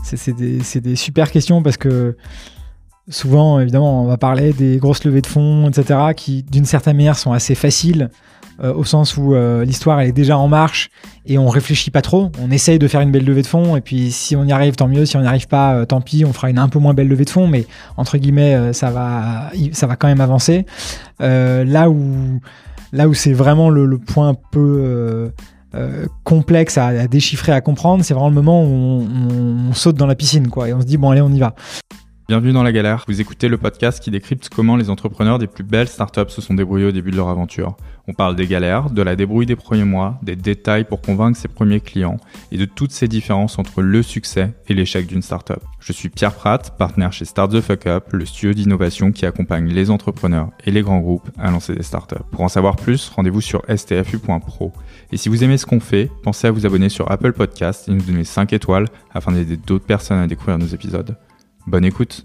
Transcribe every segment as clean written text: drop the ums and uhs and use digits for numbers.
c'est des super questions parce que souvent, évidemment, on va parler des grosses levées de fonds, etc., qui, d'une certaine manière, sont assez faciles, au sens où l'histoire, elle est déjà en marche et on réfléchit pas trop. On essaye de faire une belle levée de fonds et puis si on y arrive, tant mieux. Si on n'y arrive pas, tant pis, on fera une un peu moins belle levée de fonds, mais entre guillemets, ça va quand même avancer. Là où c'est vraiment le point un peu complexe à déchiffrer, à comprendre, c'est vraiment le moment où on saute dans la piscine, quoi, et on se dit, bon, allez, on y va. Bienvenue dans La Galère. Vous écoutez le podcast qui décrypte comment les entrepreneurs des plus belles startups se sont débrouillés au début de leur aventure. On parle des galères, de la débrouille des premiers mois, des détails pour convaincre ses premiers clients et de toutes ces différences entre le succès et l'échec d'une startup. Je suis Pierre Pratt, partenaire chez Start the Fuck Up, le studio d'innovation qui accompagne les entrepreneurs et les grands groupes à lancer des startups. Pour en savoir plus, rendez-vous sur stfu.pro. Et si vous aimez ce qu'on fait, pensez à vous abonner sur Apple Podcasts et nous donner 5 étoiles afin d'aider d'autres personnes à découvrir nos épisodes. Bonne écoute.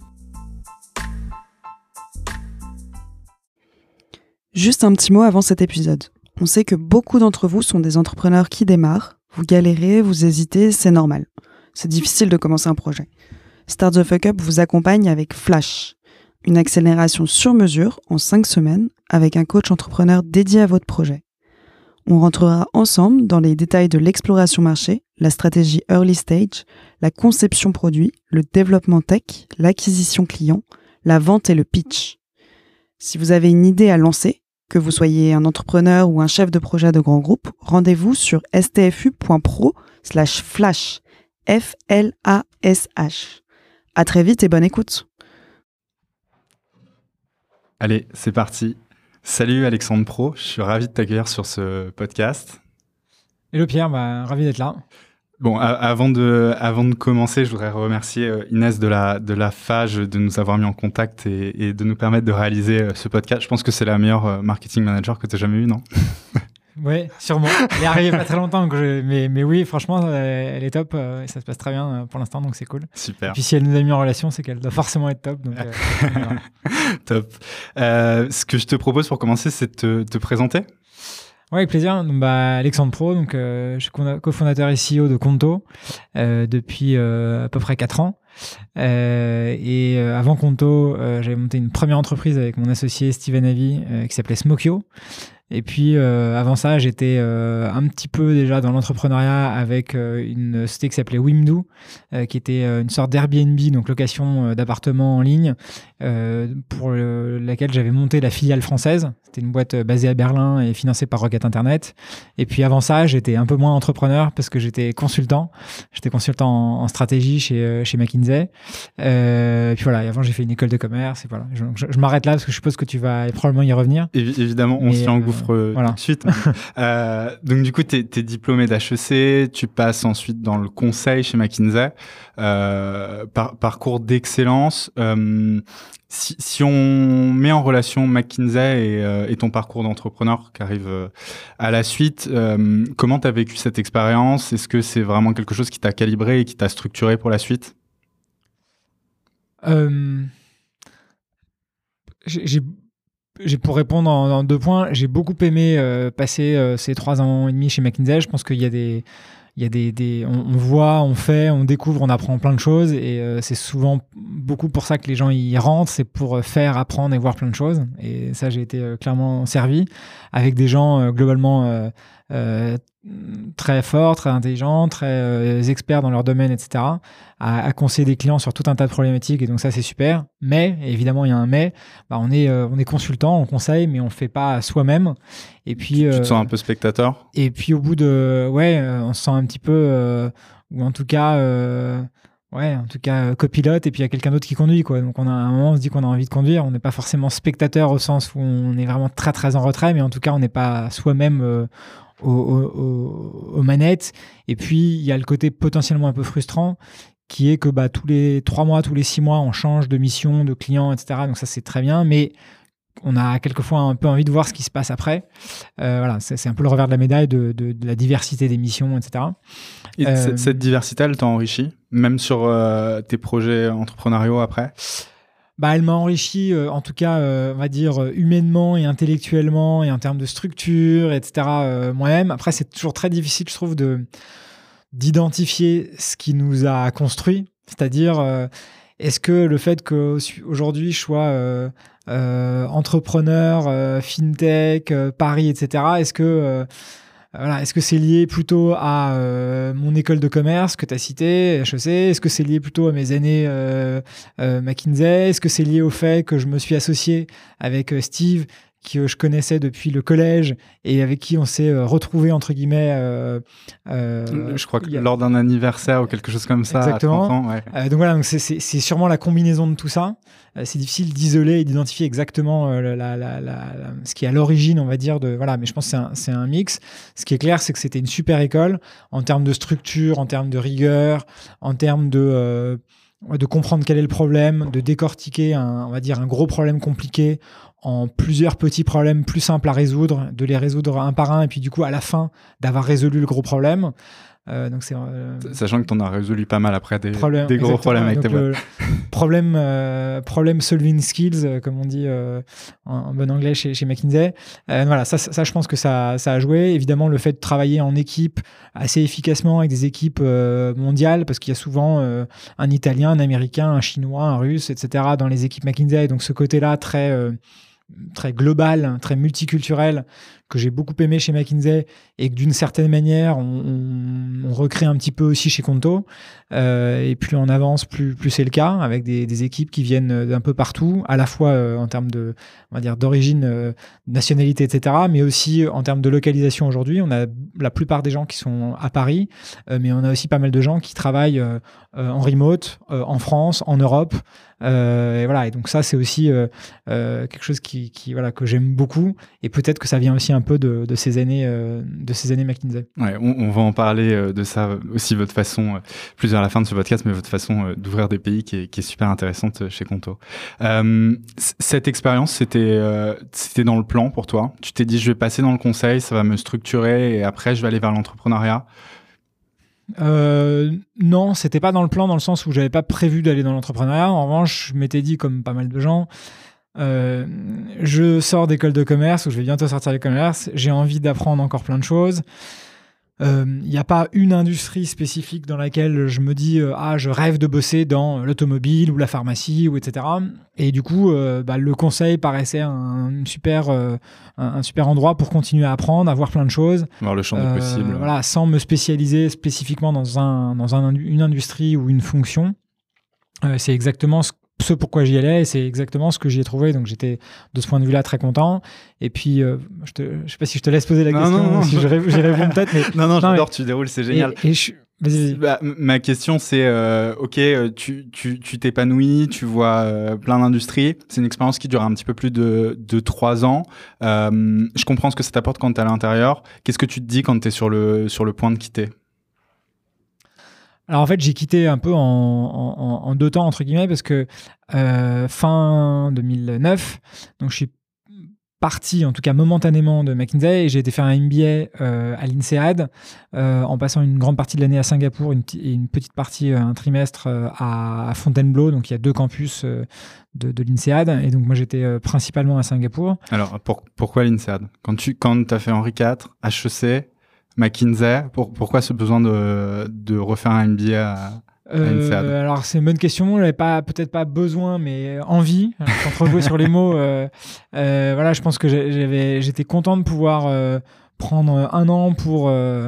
Juste un petit mot avant cet épisode. On sait que beaucoup d'entre vous sont des entrepreneurs qui démarrent. Vous galérez, vous hésitez, c'est normal. C'est difficile de commencer un projet. Start the Fuck Up vous accompagne avec Flash, une accélération sur mesure en 5 semaines avec un coach entrepreneur dédié à votre projet. On rentrera ensemble dans les détails de l'exploration marché, la stratégie early stage, la conception produit, le développement tech, l'acquisition client, la vente et le pitch. Si vous avez une idée à lancer, que vous soyez un entrepreneur ou un chef de projet de grand groupe, rendez-vous sur stfu.pro/flash, F-L-A-S-H. À très vite et bonne écoute. Allez, c'est parti. Salut Alexandre Pro, je suis ravi de t'accueillir sur ce podcast. Hello Pierre, ravi d'être là. Bon, avant de commencer, je voudrais remercier Inès de la Fage de nous avoir mis en contact et de nous permettre de réaliser ce podcast. Je pense que c'est la meilleure marketing manager que tu aies jamais eue, non? Oui, sûrement. Elle est arrivée pas très longtemps, mais oui, franchement, elle est top. Et ça se passe très bien pour l'instant, donc c'est cool. Super. Et puis si elle nous a mis en relation, c'est qu'elle doit forcément être top. Donc, voilà. Top. Ce que je te propose pour commencer, c'est de te présenter. Oui, avec plaisir. Donc, Alexandre Pro, donc, je suis cofondateur et CEO de Conto depuis à peu près 4 ans. Et avant Conto, j'avais monté une première entreprise avec mon associé Steven Avi qui s'appelait Smokio. Et puis avant ça, j'étais un petit peu déjà dans l'entrepreneuriat avec une société qui s'appelait Wimdu, qui était une sorte d'Airbnb, donc location d'appartements en ligne, pour laquelle j'avais monté la filiale française. C'était une boîte basée à Berlin et financée par Rocket Internet. Et puis avant ça, j'étais un peu moins entrepreneur parce que j'étais consultant. J'étais consultant en stratégie chez McKinsey. Et puis voilà, et avant j'ai fait une école de commerce. Et voilà. Je m'arrête là parce que je suppose que tu vas probablement y revenir. Évidemment, on s'y engouffre voilà. tout de suite. Donc du coup, tu es diplômé d'HEC, tu passes ensuite dans le conseil chez McKinsey. Parcours d'excellence. Si on met en relation McKinsey et ton parcours d'entrepreneur qui arrive à la suite, comment tu as vécu cette expérience? Est-ce que c'est vraiment quelque chose qui t'a calibré et qui t'a structuré pour la suite? Pour répondre en 2 points, j'ai beaucoup aimé passer ces 3 ans et demi chez McKinsey. Je pense qu'il y a on voit, on fait, on découvre, on apprend plein de choses et c'est souvent beaucoup pour ça que les gens y rentrent, c'est pour faire, apprendre et voir plein de choses. Et ça, j'ai été clairement servi avec des gens globalement très forts, très intelligents, très experts dans leur domaine, etc., à conseiller des clients sur tout un tas de problématiques, et donc ça c'est super. Mais évidemment il y a un mais, on est consultant, on conseille, mais on fait pas soi-même. Et puis tu te sens un peu spectateur. Et puis au bout de on se sent un petit peu ou en tout cas copilote, et puis il y a quelqu'un d'autre qui conduit, quoi. Donc à un moment on se dit qu'on a envie de conduire, on n'est pas forcément spectateur au sens où on est vraiment très très en retrait, mais en tout cas on n'est pas soi-même aux manettes. Et puis il y a le côté potentiellement un peu frustrant qui est que tous les 3 mois, tous les 6 mois on change de mission, de client, etc. Donc ça c'est très bien, mais on a quelquefois un peu envie de voir ce qui se passe après. Voilà, c'est un peu le revers de la médaille de la diversité des missions, etc. Et cette diversité, elle t'a enrichi, même sur tes projets entrepreneuriaux après? Elle m'a enrichi, en tout cas, on va dire, humainement et intellectuellement, et en termes de structure, etc. Moi-même. Après, c'est toujours très difficile, je trouve, d'identifier ce qui nous a construit. C'est-à-dire, est-ce que le fait qu'aujourd'hui je sois entrepreneur, fintech, Paris, etc., est-ce que c'est lié plutôt à mon école de commerce que tu as cité, HEC? Est-ce que c'est lié plutôt à mes années McKinsey? Est-ce que c'est lié au fait que je me suis associé avec Steve, que je connaissais depuis le collège et avec qui on s'est retrouvé entre guillemets je crois que lors d'un anniversaire ou quelque chose comme ça. Exactement. À 30 ans, ouais. Donc voilà, donc c'est sûrement la combinaison de tout ça. C'est difficile d'isoler et d'identifier exactement ce qui est à l'origine, on va dire, mais je pense que c'est un mix. Ce qui est clair, c'est que c'était une super école en termes de structure, en termes de rigueur, en termes de comprendre quel est le problème, de décortiquer un gros problème compliqué en plusieurs petits problèmes plus simples à résoudre, de les résoudre un par un, et puis du coup, à la fin, d'avoir résolu le gros problème. Donc c'est, sachant que tu en as résolu pas mal après des gros problèmes avec tes boîtes. Problem solving skills, comme on dit en bon anglais chez McKinsey. Voilà, ça, je pense que ça a joué. Évidemment, le fait de travailler en équipe assez efficacement avec des équipes mondiales, parce qu'il y a souvent un Italien, un Américain, un Chinois, un Russe, etc. dans les équipes McKinsey. Donc ce côté-là très global, très multiculturel, que j'ai beaucoup aimé chez McKinsey et que d'une certaine manière on recrée un petit peu aussi chez Conto, et plus on avance, plus c'est le cas, avec des équipes qui viennent d'un peu partout, à la fois en termes de, on va dire, d'origine, nationalité, etc., mais aussi en termes de localisation. Aujourd'hui, on a la plupart des gens qui sont à Paris, mais on a aussi pas mal de gens qui travaillent en remote, en France, en Europe, et voilà. Et donc ça, c'est aussi quelque chose qui que j'aime beaucoup, et peut-être que ça vient aussi un peu de ces années McKinsey. Ouais, on va en parler de ça aussi, votre façon, plus vers la fin de ce podcast, mais votre façon d'ouvrir des pays qui est super intéressante chez Conto. Cette expérience, c'était dans le plan pour toi? Tu t'es dit, je vais passer dans le conseil, ça va me structurer, et après, je vais aller vers l'entrepreneuriat? Non, c'était pas dans le plan, dans le sens où j'avais pas prévu d'aller dans l'entrepreneuriat. En revanche, je m'étais dit, comme pas mal de gens, je sors d'école de commerce, ou je vais bientôt sortir de commerce, j'ai envie d'apprendre encore plein de choses. Il n'y a pas une industrie spécifique dans laquelle je me dis je rêve de bosser dans l'automobile ou la pharmacie, ou etc. Et du coup, le conseil paraissait un super endroit pour continuer à apprendre, à voir plein de choses. Voir le champ des possibles. Voilà, sans me spécialiser spécifiquement dans une industrie ou une fonction. C'est exactement ce pourquoi j'y allais, et c'est exactement ce que j'y ai trouvé. Donc j'étais de ce point de vue-là très content. Et puis je sais pas si je te laisse poser la question, non. Si j'y réponds peut-être. Mais non, j'adore, tu déroules, c'est génial. Vas-y. Ma question, c'est tu t'épanouis, tu vois plein d'industries. C'est une expérience qui dure un petit peu plus de 3 ans. Je comprends ce que ça t'apporte quand tu es à l'intérieur. Qu'est-ce que tu te dis quand tu es sur le point de quitter? Alors en fait, j'ai quitté un peu en 2 temps, entre guillemets, parce que fin 2009, donc je suis parti, en tout cas momentanément, de McKinsey, et j'ai été faire un MBA à l'INSEAD, en passant une grande partie de l'année à Singapour et une petite partie, un trimestre, à Fontainebleau. Donc il y a 2 campus de l'INSEAD, et donc moi j'étais principalement à Singapour. Alors pourquoi l'INSEAD? Quand tu as fait Henri IV, HEC, McKinsey, pourquoi ce besoin de refaire un MBA à l'INSEAD? Alors c'est une bonne question. J'avais peut-être pas besoin, mais envie. Je suis rejouer sur les mots. Je pense que j'étais content de pouvoir prendre 1 an pour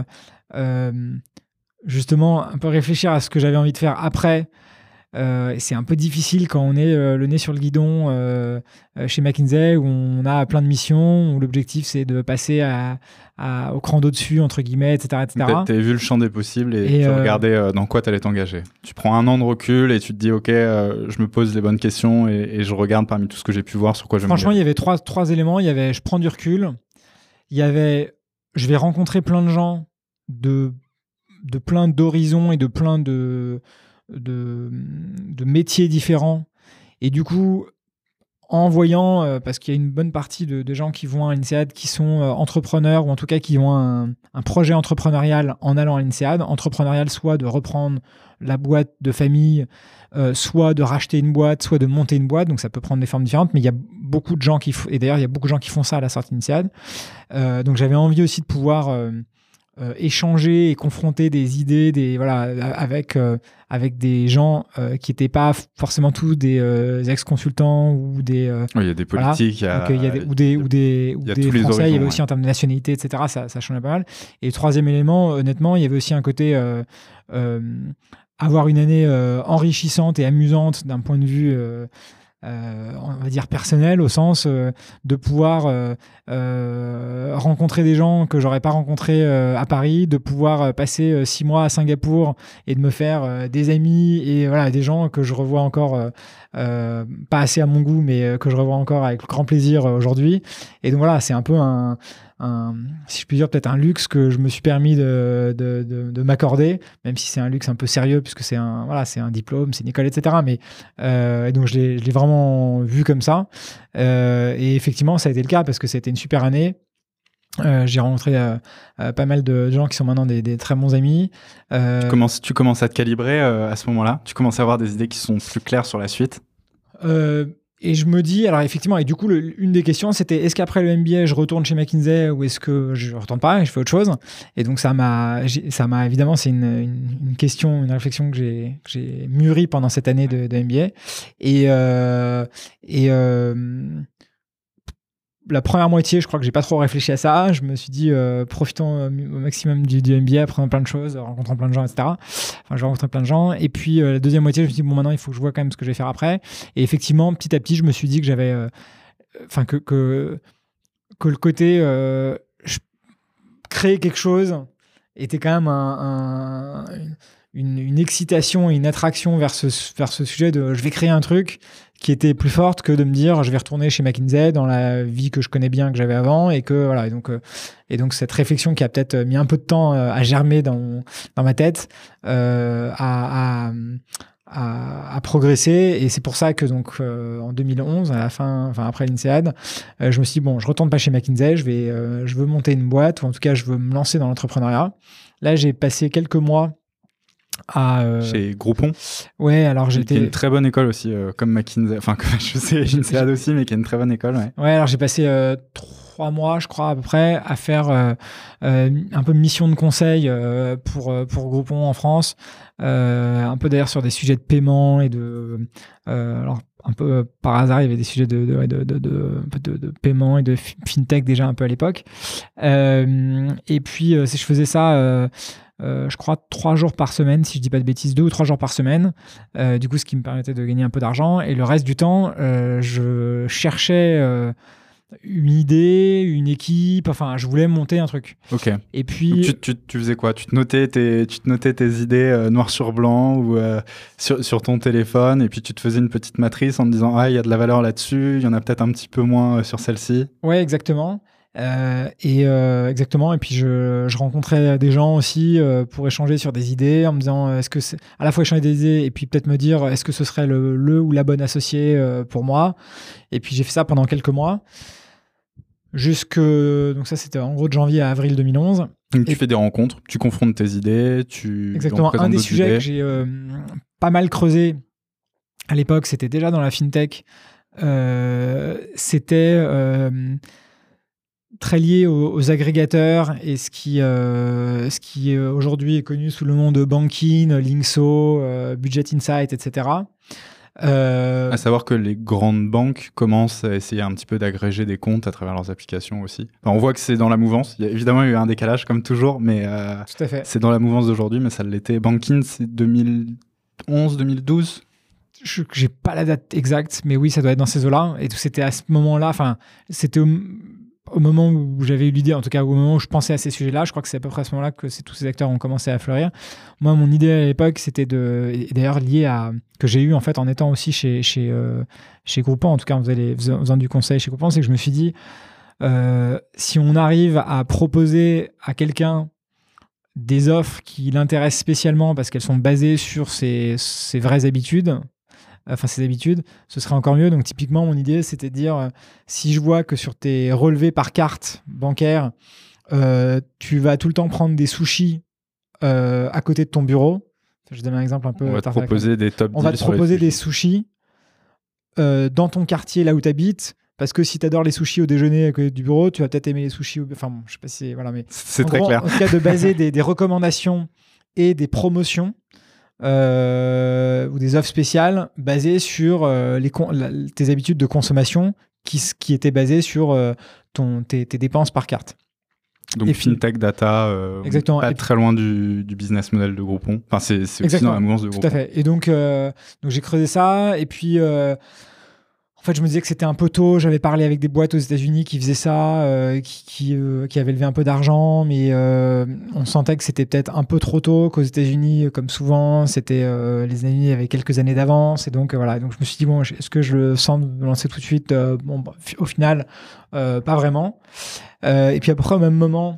justement un peu réfléchir à ce que j'avais envie de faire après. C'est un peu difficile quand on est le nez sur le guidon chez McKinsey, où on a plein de missions, où l'objectif c'est de passer au cran d'au-dessus, entre guillemets, etc. etc. Tu as vu le champ des possibles et tu regardais dans quoi tu allais t'engager. Tu prends 1 an de recul et tu te dis ok, je me pose les bonnes questions et je regarde parmi tout ce que j'ai pu voir sur quoi je vais m'engager. Franchement, il y avait trois éléments. Il y avait je prends du recul, il y avait je vais rencontrer plein de gens de plein d'horizons et de plein de métiers différents, et du coup en voyant, parce qu'il y a une bonne partie de gens qui vont à l'INSEAD qui sont entrepreneurs, ou en tout cas qui ont un projet entrepreneurial en allant à l'INSEAD, entrepreneurial, soit de reprendre la boîte de famille, soit de racheter une boîte, soit de monter une boîte. Donc ça peut prendre des formes différentes, mais il y a beaucoup de gens et d'ailleurs il y a beaucoup de gens qui font ça à la sortie d'INSEAD. Donc j'avais envie aussi de pouvoir échanger et confronter des idées avec des gens qui n'étaient pas forcément tous des ex-consultants ou des il y a des politiques, ou des Français, il y avait aussi en termes de nationalité, etc. Ça changeait pas mal. Et le troisième élément, honnêtement, il y avait aussi un côté avoir une année enrichissante et amusante d'un point de vue on va dire personnel, au sens de pouvoir rencontrer des gens que j'aurais pas rencontrés à Paris, de pouvoir passer 6 mois à Singapour et de me faire des amis et voilà, des gens que je revois encore pas assez à mon goût, mais que je revois encore avec grand plaisir aujourd'hui. Et donc voilà, c'est un peu si je puis dire, peut-être un luxe que je me suis permis de m'accorder, même si c'est un luxe un peu sérieux, puisque c'est un diplôme, c'est une école, etc. Mais et donc je l'ai vraiment vu comme ça. Et effectivement, ça a été le cas parce que c'était une super année. J'ai rencontré pas mal de gens qui sont maintenant des très bons amis. Tu commences à te calibrer à ce moment-là. Tu commences à avoir des idées qui sont plus claires sur la suite. Et je me dis, alors effectivement, et du coup, une des questions, c'était est-ce qu'après le MBA, je retourne chez McKinsey ou est-ce que je ne retourne pas et je fais autre chose? Et donc, ça m'a évidemment, c'est une question, une réflexion que j'ai mûrie pendant cette année de MBA. La première moitié, je crois que j'ai pas trop réfléchi à ça. Je me suis dit, profitons au maximum du MBA, apprenant plein de choses, rencontrant plein de gens, etc. Enfin, je rencontrais plein de gens. Et puis, la deuxième moitié, je me suis dit, bon, maintenant, il faut que je vois quand même ce que je vais faire après. Et effectivement, petit à petit, je me suis dit que j'avais, que le côté créer quelque chose était quand même une excitation et une attraction vers ce sujet de je vais créer un truc qui était plus forte que de me dire je vais retourner chez McKinsey dans la vie que je connais bien, que j'avais avant, et que voilà. Et donc cette réflexion qui a peut-être mis un peu de temps à germer dans ma tête, à progresser. Et c'est pour ça que donc en 2011, à la fin, enfin après l'INSEAD, je me suis dit bon, je retourne pas chez McKinsey, je veux monter une boîte, ou en tout cas je veux me lancer dans l'entrepreneuriat. Là, j'ai passé quelques mois chez Groupon. Ouais, alors j'étais. Qui est une très bonne école aussi, comme McKinsey. Enfin, je sais, INSEAD aussi, mais qui est une très bonne école. Ouais, alors j'ai passé 3 mois, je crois, à peu près, à faire un peu mission de conseil pour Groupon en France. Un peu d'ailleurs sur des sujets de paiement et de. Alors, un peu par hasard, il y avait des sujets de paiement et de fintech déjà un peu à l'époque. Et puis, je faisais ça. Je crois 3 jours par semaine, si je dis pas de bêtises, 2 ou 3 jours par semaine. Du coup, ce qui me permettait de gagner un peu d'argent. Et le reste du temps, je cherchais une idée, une équipe. Enfin, je voulais monter un truc. Ok. Et puis, tu faisais quoi? Tu te notais tes idées noir sur blanc ou sur ton téléphone, et puis tu te faisais une petite matrice en te disant il y a de la valeur là-dessus, il y en a peut-être un petit peu moins sur celle-ci. Ouais, exactement. Exactement. Et puis je rencontrais des gens aussi pour échanger sur des idées, en me disant est-ce que c'est à la fois échanger des idées et puis peut-être me dire est-ce que ce serait le ou la bonne associée pour moi. Et puis j'ai fait ça pendant quelques mois donc ça c'était en gros de janvier à avril 2011. Donc tu fais des rencontres, tu confrontes tes idées, exactement. Un des sujets que j'ai pas mal creusé à l'époque, c'était déjà dans la fintech. C'était très lié aux agrégateurs et ce qui aujourd'hui est connu sous le nom de Bankin, Linkso, Budget Insight, etc. À savoir que les grandes banques commencent à essayer un petit peu d'agréger des comptes à travers leurs applications aussi. Enfin, on voit que c'est dans la mouvance. Il y a évidemment eu un décalage comme toujours, mais tout à fait. C'est dans la mouvance d'aujourd'hui, mais ça l'était. Bankin, c'est 2011, 2012. J'ai pas la date exacte, mais oui, ça doit être dans ces eaux-là. Et tout, c'était à ce moment-là. Enfin, c'était au moment où j'avais eu l'idée, en tout cas au moment où je pensais à ces sujets-là. Je crois que c'est à peu près à ce moment-là que tous ces acteurs ont commencé à fleurir. Moi, mon idée à l'époque, c'était et d'ailleurs lié à que j'ai eu en fait en étant aussi chez Groupon, en tout cas en faisant du conseil chez Groupon, c'est que je me suis dit si on arrive à proposer à quelqu'un des offres qui l'intéressent spécialement parce qu'elles sont basées sur ses vraies habitudes, ce serait encore mieux. Donc typiquement, mon idée, c'était de dire, si je vois que sur tes relevés par carte bancaire, tu vas tout le temps prendre des sushis à côté de ton bureau. Je donne un exemple un peu. On va te proposer des top deals. On va te proposer des sushis dans ton quartier, là où tu habites, Parce que si tu adores les sushis au déjeuner à côté du bureau, tu vas peut-être aimer les sushis. Enfin, bon, je sais pas si voilà, mais c'est très clair. En tout cas, de baser des recommandations et des promotions ou des offres spéciales basées sur tes habitudes de consommation qui étaient basées sur tes dépenses par carte. Donc, FinTech Data, exactement. Pas très loin du business model de Groupon. Enfin, c'est aussi dans la mouvance de Groupon. Tout à fait. Et donc j'ai creusé ça. Et puis, en fait, je me disais que c'était un peu tôt. J'avais parlé avec des boîtes aux États-Unis qui faisaient ça, qui avaient levé un peu d'argent, mais on sentait que c'était peut-être un peu trop tôt, qu'aux États-Unis, comme souvent, c'était les États-Unis avaient quelques années d'avance. Et donc, voilà. Donc, je me suis dit, bon, est-ce que je le sens de me lancer tout de suite au final, pas vraiment. Et puis, après, au même moment,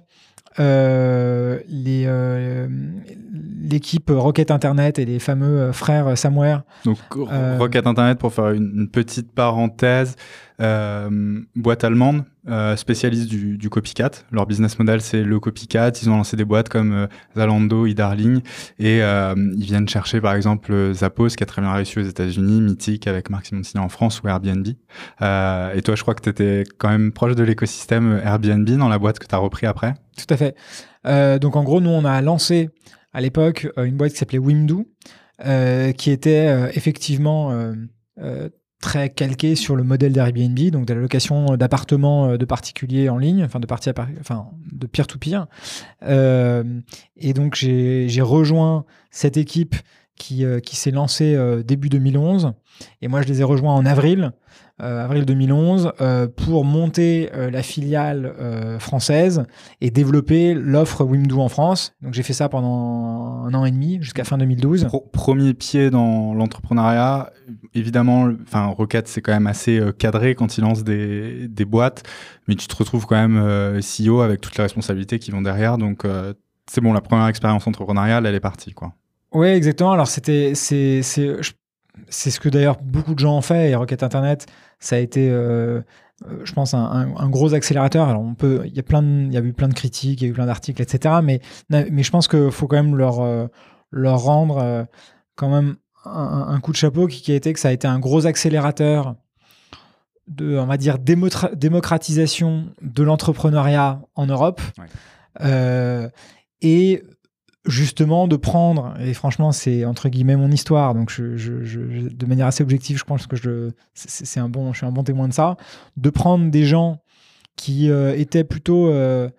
l'équipe Rocket Internet et les fameux frères Samware. Donc Rocket Internet, pour faire une petite parenthèse, boîte allemande, spécialiste du copycat. Leur business model, c'est le copycat. Ils ont lancé des boîtes comme Zalando, eDarling, et ils viennent chercher par exemple Zappos, qui a très bien réussi aux États-Unis, Mythic avec Marc Simoncini en France, ou Airbnb. Et toi, je crois que tu étais quand même proche de l'écosystème Airbnb dans la boîte que tu as repris après. Tout à fait. Donc en gros, nous, on a lancé à l'époque une boîte qui s'appelait Wimdu, qui était effectivement très calquée sur le modèle d'Airbnb, donc de la location d'appartements de particuliers en ligne, enfin de peer-to-peer. Et donc j'ai rejoint cette équipe qui s'est lancée début 2011, et moi je les ai rejoints en avril 2011 pour monter la filiale française et développer l'offre Wimdu en France. Donc j'ai fait ça pendant 1 an et demi jusqu'à fin 2012. Premier pied dans l'entrepreneuriat, évidemment, Rocket c'est quand même assez cadré quand il lance des boîtes, mais tu te retrouves quand même CEO avec toutes les responsabilités qui vont derrière. Donc c'est bon, la première expérience entrepreneuriale, elle est partie, quoi. Ouais, exactement. Alors c'est ce que d'ailleurs beaucoup de gens ont fait, et Rocket Internet, ça a été, je pense, un gros accélérateur. Alors il y a eu plein de critiques, il y a eu plein d'articles, etc. Mais je pense qu'il faut quand même leur rendre quand même un coup de chapeau qui a été que ça a été un gros accélérateur de, on va dire, démocratisation de l'entrepreneuriat en Europe. Ouais. Et justement de prendre, et franchement c'est entre guillemets mon histoire, donc je de manière assez objective, je pense que je suis un bon témoin de ça, de prendre des gens qui étaient plutôt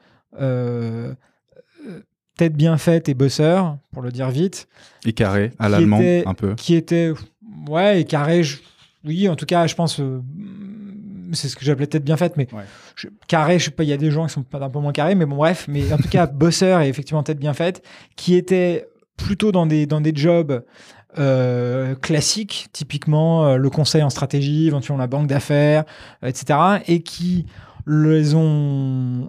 tête bien faite et bosseurs, pour le dire vite, et carré à l'allemand un peu, qui étaient ouais, et carré, oui, en tout cas je pense c'est ce que j'appelais tête bien faite, mais ouais. Carré, je sais pas, il y a des gens qui sont un peu moins carrés, mais bon, bref, mais en tout cas, bosseur et effectivement tête bien faite, qui étaient plutôt dans des jobs classiques, typiquement le conseil en stratégie, éventuellement la banque d'affaires, etc., et qui les ont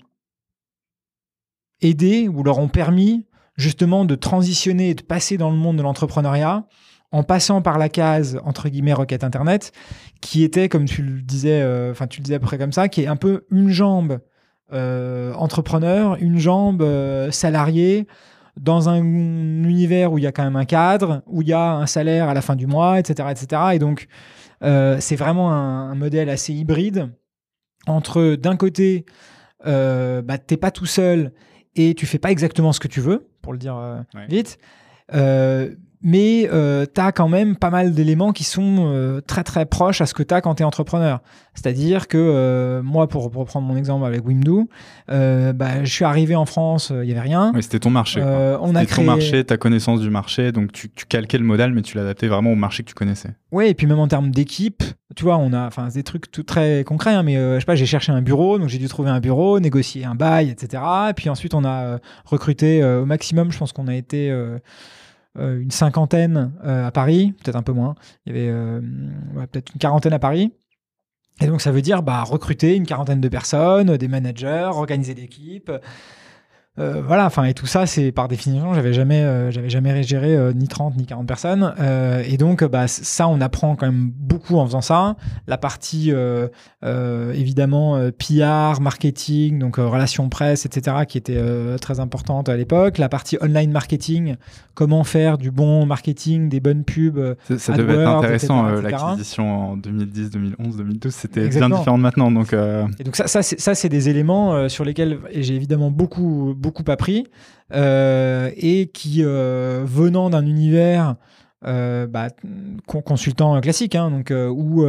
aidés ou leur ont permis justement de transitionner et de passer dans le monde de l'entrepreneuriat en passant par la case, entre guillemets, Rocket Internet, qui était, comme tu le disais, tu le disais à peu près comme ça, qui est un peu une jambe entrepreneur, une jambe salarié, dans un univers où il y a quand même un cadre, où il y a un salaire à la fin du mois, etc. etc. Et donc, c'est vraiment un modèle assez hybride entre, d'un côté, t'es pas tout seul et tu fais pas exactement ce que tu veux, pour le dire vite, mais tu as quand même pas mal d'éléments qui sont très très proches à ce que tu as quand tu es entrepreneur. C'est-à-dire que moi, pour reprendre mon exemple avec Wimdu, je suis arrivé en France, il n'y avait rien. Oui, c'était ton marché. Ton marché, ta connaissance du marché, donc tu calquais le modèle, mais tu l'adaptais vraiment au marché que tu connaissais. Oui, et puis même en termes d'équipe, tu vois, on a des trucs tout très concrets, hein, mais je sais pas, j'ai cherché un bureau, donc j'ai dû trouver un bureau, négocier un bail, etc. Et puis ensuite, on a recruté au maximum, je pense qu'on a été... une cinquantaine à Paris, peut-être un peu moins. Il y avait peut-être une quarantaine à Paris. Et donc, ça veut dire recruter une quarantaine de personnes, des managers, organiser l'équipe, Voilà, enfin, et tout ça, c'est par définition, j'avais jamais géré ni 30 ni 40 personnes. Et donc, ça, on apprend quand même beaucoup en faisant ça. La partie, évidemment, PR, marketing, donc relations presse, etc., qui était très importante à l'époque. La partie online marketing, comment faire du bon marketing, des bonnes pubs. Ça devait être intéressant, etc. l'acquisition en 2010, 2011, 2012, c'était Exactement. bien différent de maintenant. Donc, Et donc ça c'est des éléments sur lesquels j'ai évidemment beaucoup appris et qui, venant d'un univers consultant classique, hein, donc où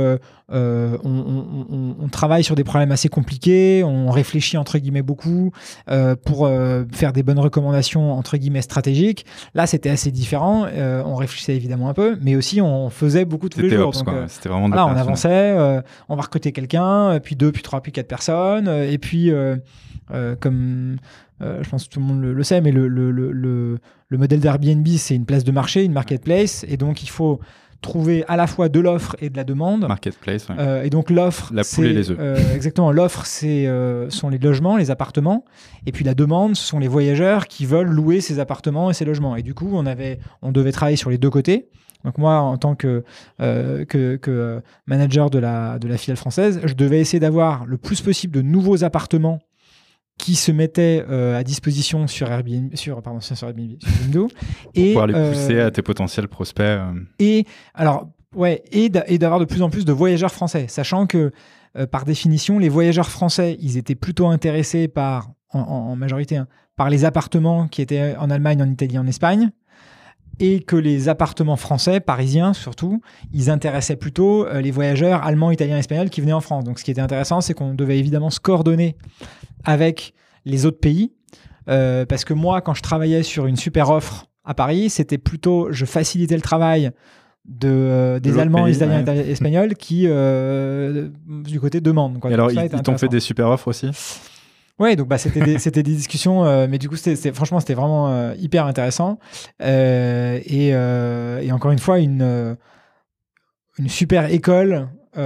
on travaille sur des problèmes assez compliqués, on réfléchit entre guillemets beaucoup pour faire des bonnes recommandations entre guillemets stratégiques. Là, c'était assez différent. On réfléchissait évidemment un peu, mais aussi on faisait beaucoup tous les jours. Donc, c'était vraiment de on avançait, on va recruter quelqu'un, puis 2, puis 3, puis 4 personnes, et puis comme je pense que tout le monde le sait, mais le modèle d'Airbnb, c'est une place de marché, une marketplace, et donc il faut trouver à la fois de l'offre et de la demande. Marketplace, ouais. Et donc l'offre, la poule et les œufs. Exactement, l'offre, sont les logements, les appartements, et puis la demande, ce sont les voyageurs qui veulent louer ces appartements et ces logements. Et du coup, on devait travailler sur les deux côtés. Donc moi, en tant que manager de la filiale française, je devais essayer d'avoir le plus possible de nouveaux appartements qui se mettaient à disposition sur Airbnb, sur Wimdu, et pour pouvoir les pousser à tes potentiels prospects. Et d'avoir de plus en plus de voyageurs français, sachant que par définition, les voyageurs français, ils étaient plutôt intéressés en majorité, hein, par les appartements qui étaient en Allemagne, en Italie, en Espagne. Et que les appartements français, parisiens surtout, ils intéressaient plutôt les voyageurs allemands, italiens, espagnols qui venaient en France. Donc ce qui était intéressant, c'est qu'on devait évidemment se coordonner avec les autres pays. Parce que moi, quand je travaillais sur une super offre à Paris, c'était plutôt, je facilitais le travail des Allemands, pays, Italiens, Espagnols qui, du côté demande. Quoi. Et alors, ils t'ont fait des super offres aussi ? Ouais, donc c'était des discussions, mais du coup franchement c'était vraiment hyper intéressant et encore une fois une super école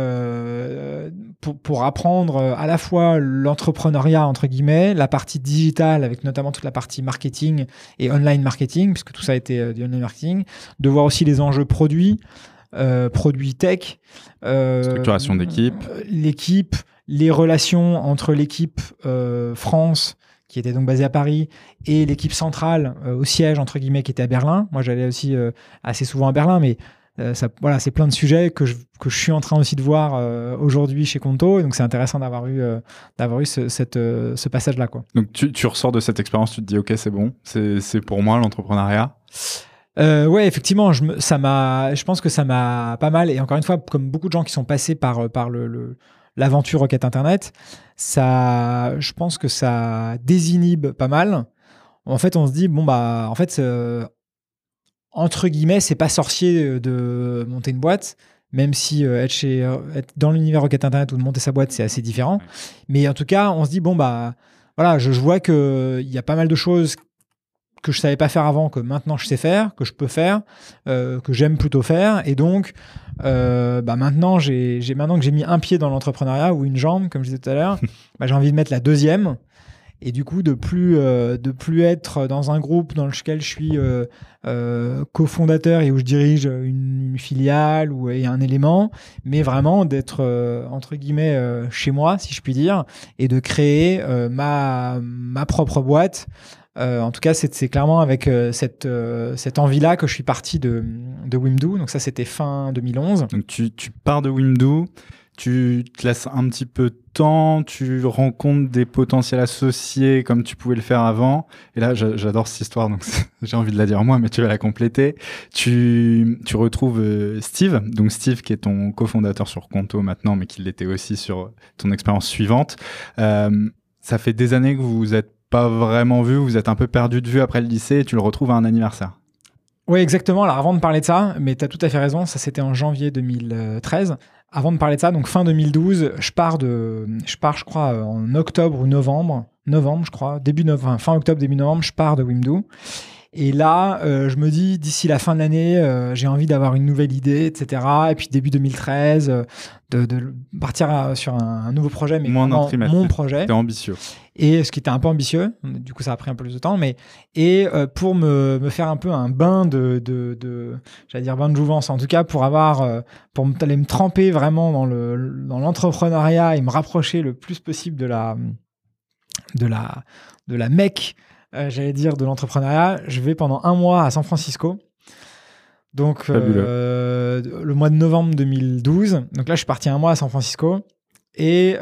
pour apprendre à la fois l'entrepreneuriat entre guillemets, la partie digitale avec notamment toute la partie marketing et online marketing, puisque tout ça a été du online marketing, de voir aussi les enjeux produits tech, structuration d'équipe, l'équipe, les relations entre l'équipe France, qui était donc basée à Paris, et l'équipe centrale au siège, entre guillemets, qui était à Berlin. Moi, j'allais aussi assez souvent à Berlin, mais c'est plein de sujets que je suis en train aussi de voir aujourd'hui chez Conto. Et donc, c'est intéressant d'avoir eu ce passage-là, quoi. Donc, tu ressors de cette expérience, tu te dis, OK, c'est bon, c'est pour moi l'entrepreneuriat. Ouais, effectivement, je pense que ça m'a pas mal. Et encore une fois, comme beaucoup de gens qui sont passés par l'aventure Rocket Internet, je pense que ça désinhibe pas mal. En fait, on se dit, entre guillemets, c'est pas sorcier de monter une boîte, même si être dans l'univers Rocket Internet ou de monter sa boîte, c'est assez différent. Mais en tout cas, on se dit, voilà, je vois qu'il y a pas mal de choses que je savais pas faire avant, que maintenant je sais faire, que je peux faire, que j'aime plutôt faire. Et donc, maintenant que j'ai mis un pied dans l'entrepreneuriat ou une jambe, comme je disais tout à l'heure, j'ai envie de mettre la deuxième. Et du coup, de plus être dans un groupe dans lequel je suis cofondateur et où je dirige une filiale et un élément, mais vraiment d'être, entre guillemets, chez moi, si je puis dire, et de créer ma propre boîte. En tout cas, c'est clairement avec cette envie-là que je suis parti de Wimdu. Donc ça, c'était fin 2011. Donc tu pars de Wimdu, tu te laisses un petit peu de temps, tu rencontres des potentiels associés comme tu pouvais le faire avant. Et là, j'adore cette histoire, donc j'ai envie de la dire moi, mais tu vas la compléter. Tu retrouves Steve, donc Steve qui est ton cofondateur sur Conto maintenant, mais qui l'était aussi sur ton expérience suivante. Ça fait des années que vous vous êtes pas vraiment vu, vous êtes un peu perdu de vue après le lycée et tu le retrouves à un anniversaire. Oui, exactement. Alors avant de parler de ça, mais tu as tout à fait raison, ça c'était en janvier 2013. Avant de parler de ça, donc fin 2012, je pars, je crois, en octobre ou novembre, je crois, fin octobre, début novembre, je pars de Wimdu. Et là, je me dis, d'ici la fin de l'année, j'ai envie d'avoir une nouvelle idée, etc. Et puis début 2013, de partir sur un nouveau projet, mais vraiment mon projet. C'était ambitieux. Et ce qui était un peu ambitieux, du coup ça a pris un peu plus de temps, pour me faire un peu un bain j'allais dire bain de jouvence, en tout cas pour aller me tremper vraiment dans l'entrepreneuriat et me rapprocher le plus possible de la Mecque, j'allais dire, de l'entrepreneuriat. Je vais pendant 1 mois à San Francisco. Donc, le mois de novembre 2012. Donc là, je suis parti 1 mois à San Francisco. Et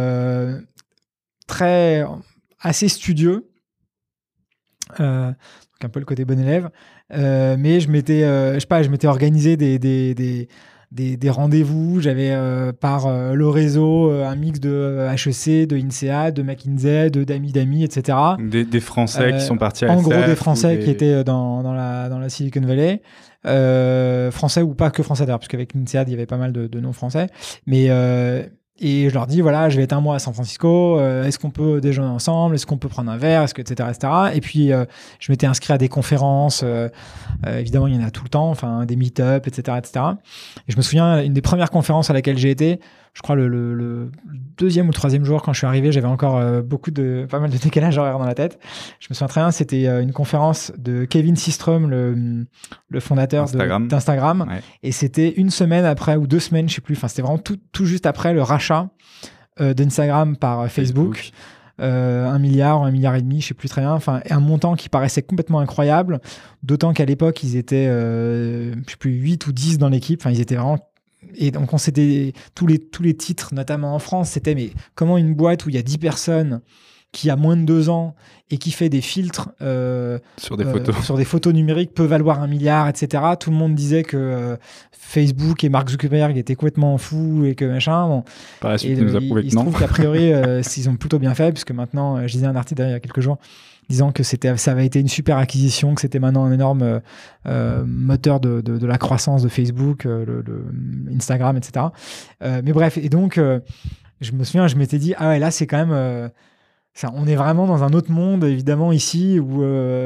assez studieux. Donc un peu le côté bon élève. Mais je m'étais organisé des rendez-vous. J'avais par le réseau un mix de HEC, de INSEAD, de McKinsey, d'amis, etc. Des Français qui sont partis à en gros, des Français qui étaient dans la Silicon Valley. Français ou pas que français d'ailleurs, parce qu'avec INSEAD, il y avait pas mal de non-français. Et je leur dis, voilà, je vais être 1 mois à San Francisco, est-ce qu'on peut déjeuner ensemble, est-ce qu'on peut prendre un verre, etc. Et puis, je m'étais inscrit à des conférences, évidemment, il y en a tout le temps, enfin, des meet-up, etc., etc. Et je me souviens, une des premières conférences à laquelle j'ai été, je crois le 2e ou le 3e jour, quand je suis arrivé, j'avais encore pas mal de décalage horaire dans la tête. Je me souviens très bien, c'était une conférence de Kevin Systrom, le fondateur d'Instagram. Ouais. Et c'était 1 semaine après, ou 2 semaines, je sais plus. Enfin, c'était vraiment tout juste après le rachat d'Instagram par Facebook. 1 milliard, 1,5 milliard, je sais plus très bien. Enfin, un montant qui paraissait complètement incroyable. D'autant qu'à l'époque, ils étaient, je sais plus, 8 ou 10 dans l'équipe. Enfin, ils étaient vraiment. Et donc, on s'était tous les titres, notamment en France, c'était mais comment une boîte où il y a 10 personnes qui a moins de 2 ans et qui fait des filtres sur des photos numériques peut valoir 1 milliard, etc. Tout le monde disait que Facebook et Mark Zuckerberg étaient complètement fous et que machin. Bon. Par la suite, il nous a prouvé que Il non. se trouve qu'a priori, ils ont plutôt bien fait, puisque maintenant, je lisais un article il y a quelques jours disant que ça avait été une super acquisition, que c'était maintenant un énorme moteur de la croissance de Facebook, le Instagram, etc. Mais bref, et donc, je me souviens, je m'étais dit, ah ouais, là, c'est quand même... on est vraiment dans un autre monde, évidemment, ici, où...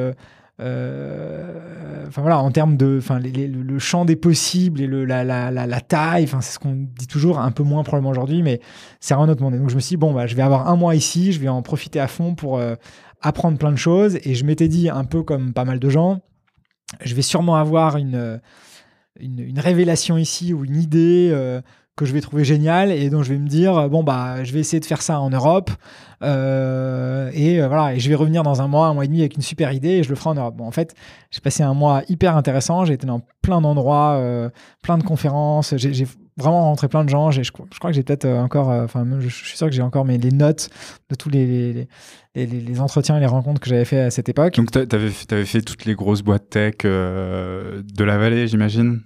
enfin voilà, en termes de le champ des possibles et la taille, c'est ce qu'on dit toujours, un peu moins probablement aujourd'hui, mais c'est vraiment notre monde. Et donc je me suis dit, bon, je vais avoir 1 mois ici, je vais en profiter à fond pour apprendre plein de choses. Et je m'étais dit, un peu comme pas mal de gens, je vais sûrement avoir une révélation ici ou une idée que je vais trouver géniale et donc je vais me dire, je vais essayer de faire ça en Europe. Voilà, et je vais revenir dans 1 mois et demi avec une super idée et je le ferai en Europe. Bon, en fait, j'ai passé 1 mois hyper intéressant, j'ai été dans plein d'endroits, plein de conférences, j'ai vraiment rencontré plein de gens, je crois que j'ai peut-être encore, je suis sûr que j'ai encore les notes de tous les entretiens et les rencontres que j'avais fait à cette époque. Donc t'avais fait toutes les grosses boîtes tech de la vallée, j'imagine.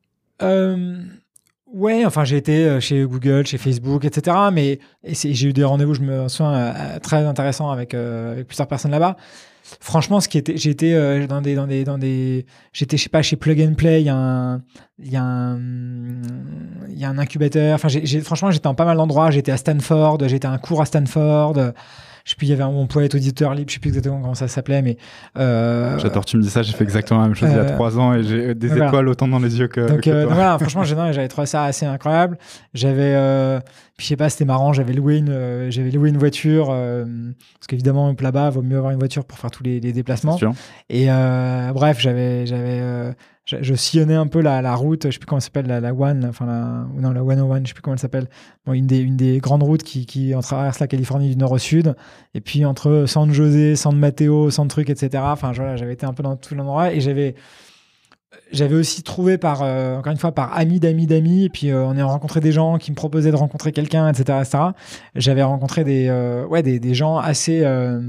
Ouais, j'ai été chez Google, chez Facebook, etc. Mais j'ai eu des rendez-vous, je me souviens, très intéressants avec plusieurs personnes là-bas. Franchement, j'ai été j'étais, je sais pas, chez Plug and Play, il y a un incubateur. Franchement, j'étais en pas mal d'endroits. J'étais à Stanford, j'étais à un cours à Stanford. Je sais plus, il y avait on pouvait être auditeur libre, je sais plus exactement comment ça s'appelait, mais j'adore, tu me dis ça, j'ai fait exactement la même chose il y a 3 ans et j'ai des étoiles autant dans les yeux que donc, toi. Donc voilà, franchement, j'avais trouvé ça assez incroyable. J'avais, puis je sais pas, c'était marrant, j'avais loué une voiture, parce qu'évidemment, là-bas, il vaut mieux avoir une voiture pour faire tous les déplacements. C'est sûr. Et bref, je sillonnais un peu la route, je sais plus comment elle s'appelle, la One, la 101, je sais plus comment elle s'appelle. Bon, une des grandes routes qui traverse la Californie du nord au sud, et puis entre San José, San Mateo, San truc, etc. Voilà, j'avais été un peu dans tout l'endroit, et j'avais aussi trouvé encore une fois, par amis d'amis, et puis on a rencontré des gens qui me proposaient de rencontrer quelqu'un, etc., etc. J'avais rencontré des gens assez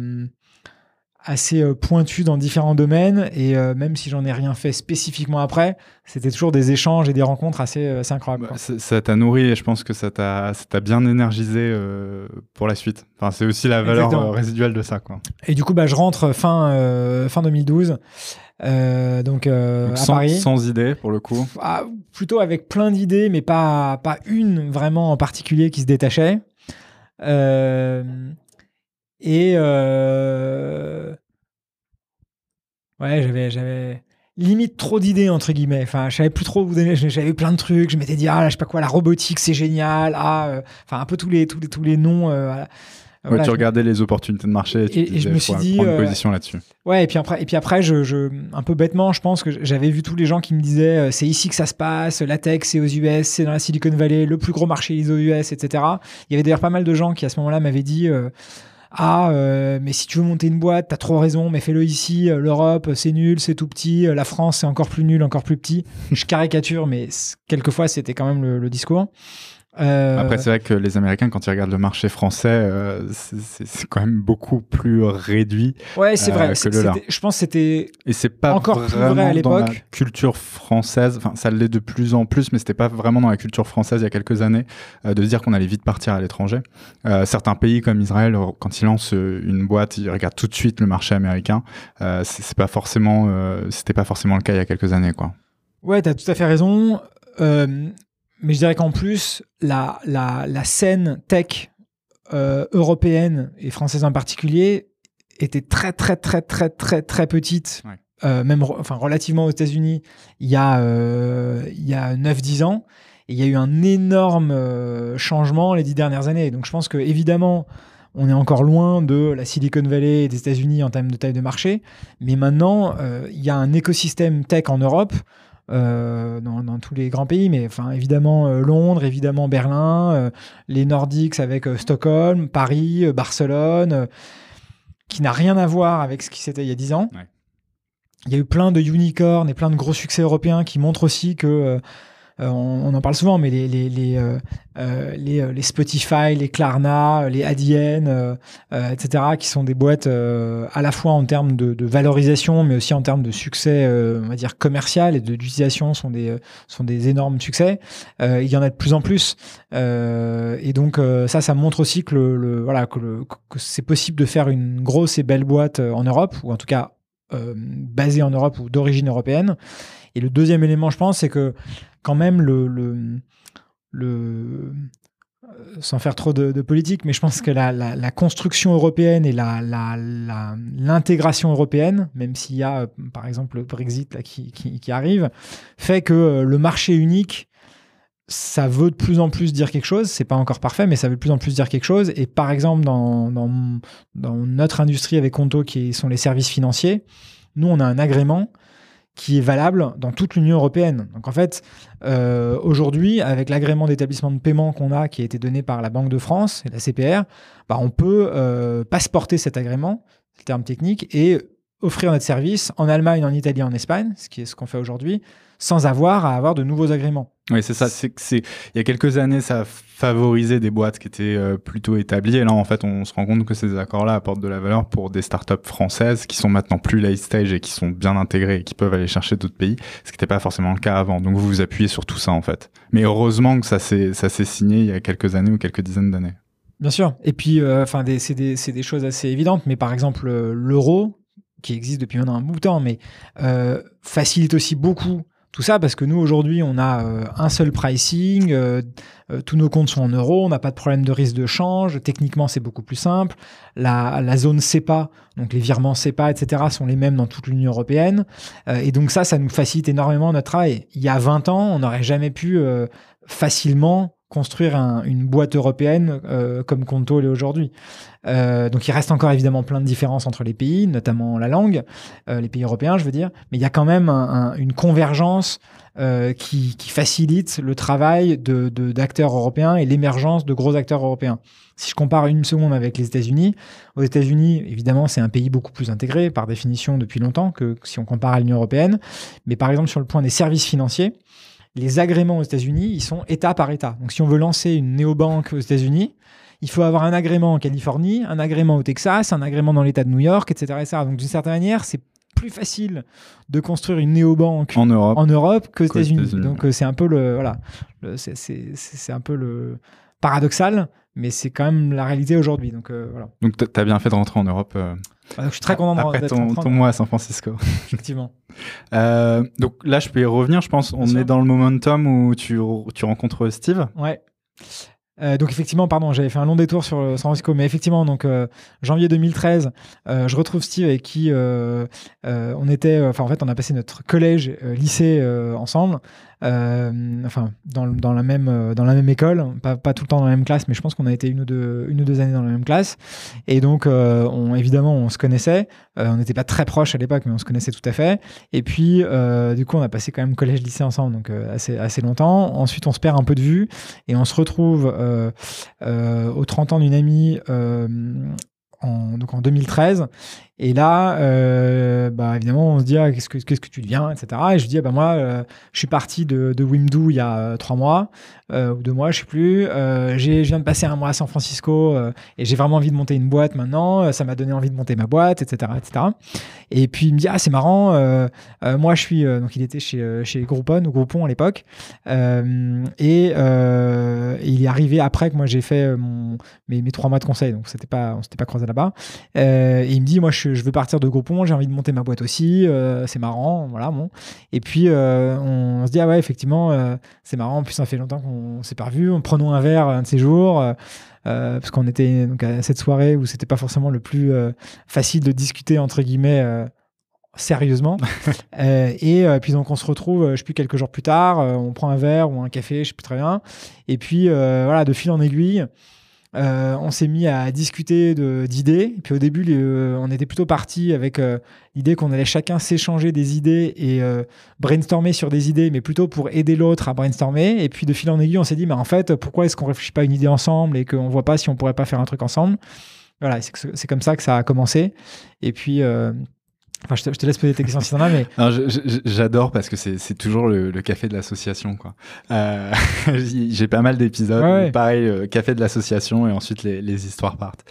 pointus dans différents domaines, et même si j'en ai rien fait spécifiquement après, c'était toujours des échanges et des rencontres assez incroyables. Ça t'a nourri et je pense que ça t'a bien énergisé pour la suite. C'est aussi la valeur résiduelle de ça, quoi. Et du coup, je rentre fin 2012. Donc à Paris. Sans idée pour le coup. Plutôt avec plein d'idées, mais pas une vraiment en particulier qui se détachait. Et Ouais, j'avais limite trop d'idées, entre guillemets. Enfin, je savais plus trop où donner. J'avais plein de trucs. Je m'étais dit, je sais pas quoi, la robotique, c'est génial. Enfin, un peu tous les noms. Voilà, tu regardais les opportunités de marché et je me suis dit, prendre position là-dessus. Ouais, et puis après, un peu bêtement, je pense que j'avais vu tous les gens qui me disaient c'est ici que ça se passe, la tech c'est aux US, c'est dans la Silicon Valley, le plus gros marché est aux US, etc. Il y avait d'ailleurs pas mal de gens qui à ce moment-là m'avaient dit mais si tu veux monter une boîte, t'as trop raison, mais fais-le ici, l'Europe c'est nul, c'est tout petit, la France c'est encore plus nul, encore plus petit. Je caricature, mais quelquefois c'était quand même le discours. Après, c'est vrai que les Américains, quand ils regardent le marché français, c'est quand même beaucoup plus réduit. Ouais, c'est vrai. Que le leur. Je pense que c'était et c'est pas encore plus vrai à l'époque. Dans la culture française, enfin, ça l'est de plus en plus, mais c'était pas vraiment dans la culture française il y a quelques années de se dire qu'on allait vite partir à l'étranger. Certains pays comme Israël, quand ils lancent une boîte, ils regardent tout de suite le marché américain. C'était pas forcément le cas il y a quelques années, quoi. Ouais, t'as tout à fait raison. Mais je dirais qu'en plus, la scène tech européenne et française en particulier était très, très, très, très, très, très petite, même relativement aux États-Unis, il y a 9-10 ans. Et il y a eu un énorme changement les 10 dernières années. Donc je pense qu'évidemment, on est encore loin de la Silicon Valley et des États-Unis en termes de taille de marché. Mais maintenant, il y a un écosystème tech en Europe dans tous les grands pays, mais évidemment Londres, évidemment Berlin, les Nordiques avec Stockholm, Paris, Barcelone, qui n'a rien à voir avec ce qui c'était il y a 10 ans. Ouais. Il y a eu plein de unicorns et plein de gros succès européens qui montrent aussi que on en parle souvent, mais les Spotify, les Klarna, les Adyen, etc., qui sont des boîtes à la fois en termes de valorisation, mais aussi en termes de succès, on va dire commercial et d'utilisation, sont des énormes succès. Il y en a de plus en plus, et donc ça montre aussi que que c'est possible de faire une grosse et belle boîte en Europe, ou en tout cas basée en Europe ou d'origine européenne. Et le deuxième élément, je pense, c'est que quand même sans faire trop de politique, mais je pense que la construction européenne et l'intégration européenne, même s'il y a par exemple le Brexit là, qui arrive, fait que le marché unique, ça veut de plus en plus dire quelque chose. C'est pas encore parfait, mais ça veut de plus en plus dire quelque chose. Et par exemple, dans notre industrie avec Conto, qui sont les services financiers, nous, on a un agrément qui est valable dans toute l'Union européenne. Donc en fait, aujourd'hui, avec l'agrément d'établissement de paiement qu'on a, qui a été donné par la Banque de France et la CPR, on peut passeporter cet agrément, c'est le terme technique, et offrir notre service en Allemagne, en Italie, en Espagne, ce qu'on fait aujourd'hui, sans avoir à avoir de nouveaux agréments. Oui, c'est ça. Il y a quelques années, ça a favorisé des boîtes qui étaient plutôt établies. Et là, en fait, on se rend compte que ces accords-là apportent de la valeur pour des startups françaises qui sont maintenant plus late stage et qui sont bien intégrées et qui peuvent aller chercher d'autres pays, ce qui n'était pas forcément le cas avant. Donc, vous vous appuyez sur tout ça, en fait. Mais heureusement que ça s'est signé il y a quelques années ou quelques dizaines d'années. Bien sûr. Et puis, c'est des choses assez évidentes. Mais par exemple, l'euro, qui existe depuis maintenant un bout de temps, mais facilite aussi beaucoup tout ça, parce que nous, aujourd'hui, on a un seul pricing, tous nos comptes sont en euros, on n'a pas de problème de risque de change, techniquement, c'est beaucoup plus simple. La zone SEPA, donc les virements SEPA, etc., sont les mêmes dans toute l'Union européenne. Et donc ça nous facilite énormément notre travail. Il y a 20 ans, on n'aurait jamais pu facilement construire une boîte européenne comme Conto l'est aujourd'hui. Donc il reste encore évidemment plein de différences entre les pays, notamment la langue, les pays européens je veux dire, mais il y a quand même une convergence qui facilite le travail d'acteurs européens et l'émergence de gros acteurs européens. Si je compare une seconde avec les États-Unis, aux États-Unis évidemment c'est un pays beaucoup plus intégré par définition depuis longtemps que si on compare à l'Union européenne, mais par exemple sur le point des services financiers, les agréments aux États-Unis, ils sont État par État. Donc, si on veut lancer une néobanque aux États-Unis, il faut avoir un agrément en Californie, un agrément au Texas, un agrément dans l'État de New York, etc. Donc, d'une certaine manière, c'est plus facile de construire une néobanque en Europe qu'aux États-Unis. Donc, c'est un peu c'est un peu le paradoxal, mais c'est quand même la réalité aujourd'hui. Donc, voilà. Donc, tu as bien fait de rentrer en Europe. Je suis très content après ton mois à San Francisco. Effectivement. Donc là, je peux y revenir, je pense. On est dans le momentum où tu rencontres Steve. Ouais. Donc effectivement, pardon, j'avais fait un long détour sur San Francisco, mais effectivement, donc janvier 2013, je retrouve Steve avec qui on était, en fait, on a passé notre collège, lycée ensemble, dans la même école, pas tout le temps dans la même classe, mais je pense qu'on a été une ou deux années dans la même classe. Et donc, évidemment, on se connaissait. On n'était pas très proches à l'époque, mais on se connaissait tout à fait. Et puis, du coup, on a passé quand même collège-lycée ensemble, donc assez longtemps. Ensuite, on se perd un peu de vue et on se retrouve aux 30 ans d'une amie donc en 2013. Et là, évidemment, on se dit qu'est-ce que tu deviens, etc. Et je dis moi, je suis parti de Wimdu il y a 3 mois ou 2 mois, je sais plus. Je viens de passer 1 mois à San Francisco et j'ai vraiment envie de monter une boîte maintenant. Ça m'a donné envie de monter ma boîte, etc., etc. Et puis il me dit c'est marrant. Moi, je suis donc il était chez Groupon ou Groupon à l'époque et il est arrivé après que moi j'ai fait mes 3 mois de conseil. Donc on s'était pas croisé là-bas. Et il me dit moi je veux partir de Groupon, j'ai envie de monter ma boîte aussi, c'est marrant, voilà, bon. Et puis on se dit ouais, effectivement, c'est marrant, en plus ça fait longtemps qu'on s'est pas revus, prenons un verre un de ces jours, parce qu'on était donc à cette soirée où c'était pas forcément le plus facile de discuter entre guillemets sérieusement. Et puis donc on se retrouve, je sais plus, quelques jours plus tard, on prend un verre ou un café, je sais plus très bien. Et puis de fil en aiguille, on s'est mis à discuter d'idées. Et puis au début, on était plutôt parti avec l'idée qu'on allait chacun s'échanger des idées et brainstormer sur des idées, mais plutôt pour aider l'autre à brainstormer. Et puis de fil en aiguille, on s'est dit, mais en fait, pourquoi est-ce qu'on réfléchit pas à une idée ensemble et qu'on voit pas si on pourrait pas faire un truc ensemble? Voilà, c'est comme ça que ça a commencé. Et puis... je te laisse poser tes questions si t'en as, mais... Non, j'adore parce que c'est toujours le café de l'association, quoi. J'ai pas mal d'épisodes, ouais. Pareil, café de l'association et ensuite les histoires partent.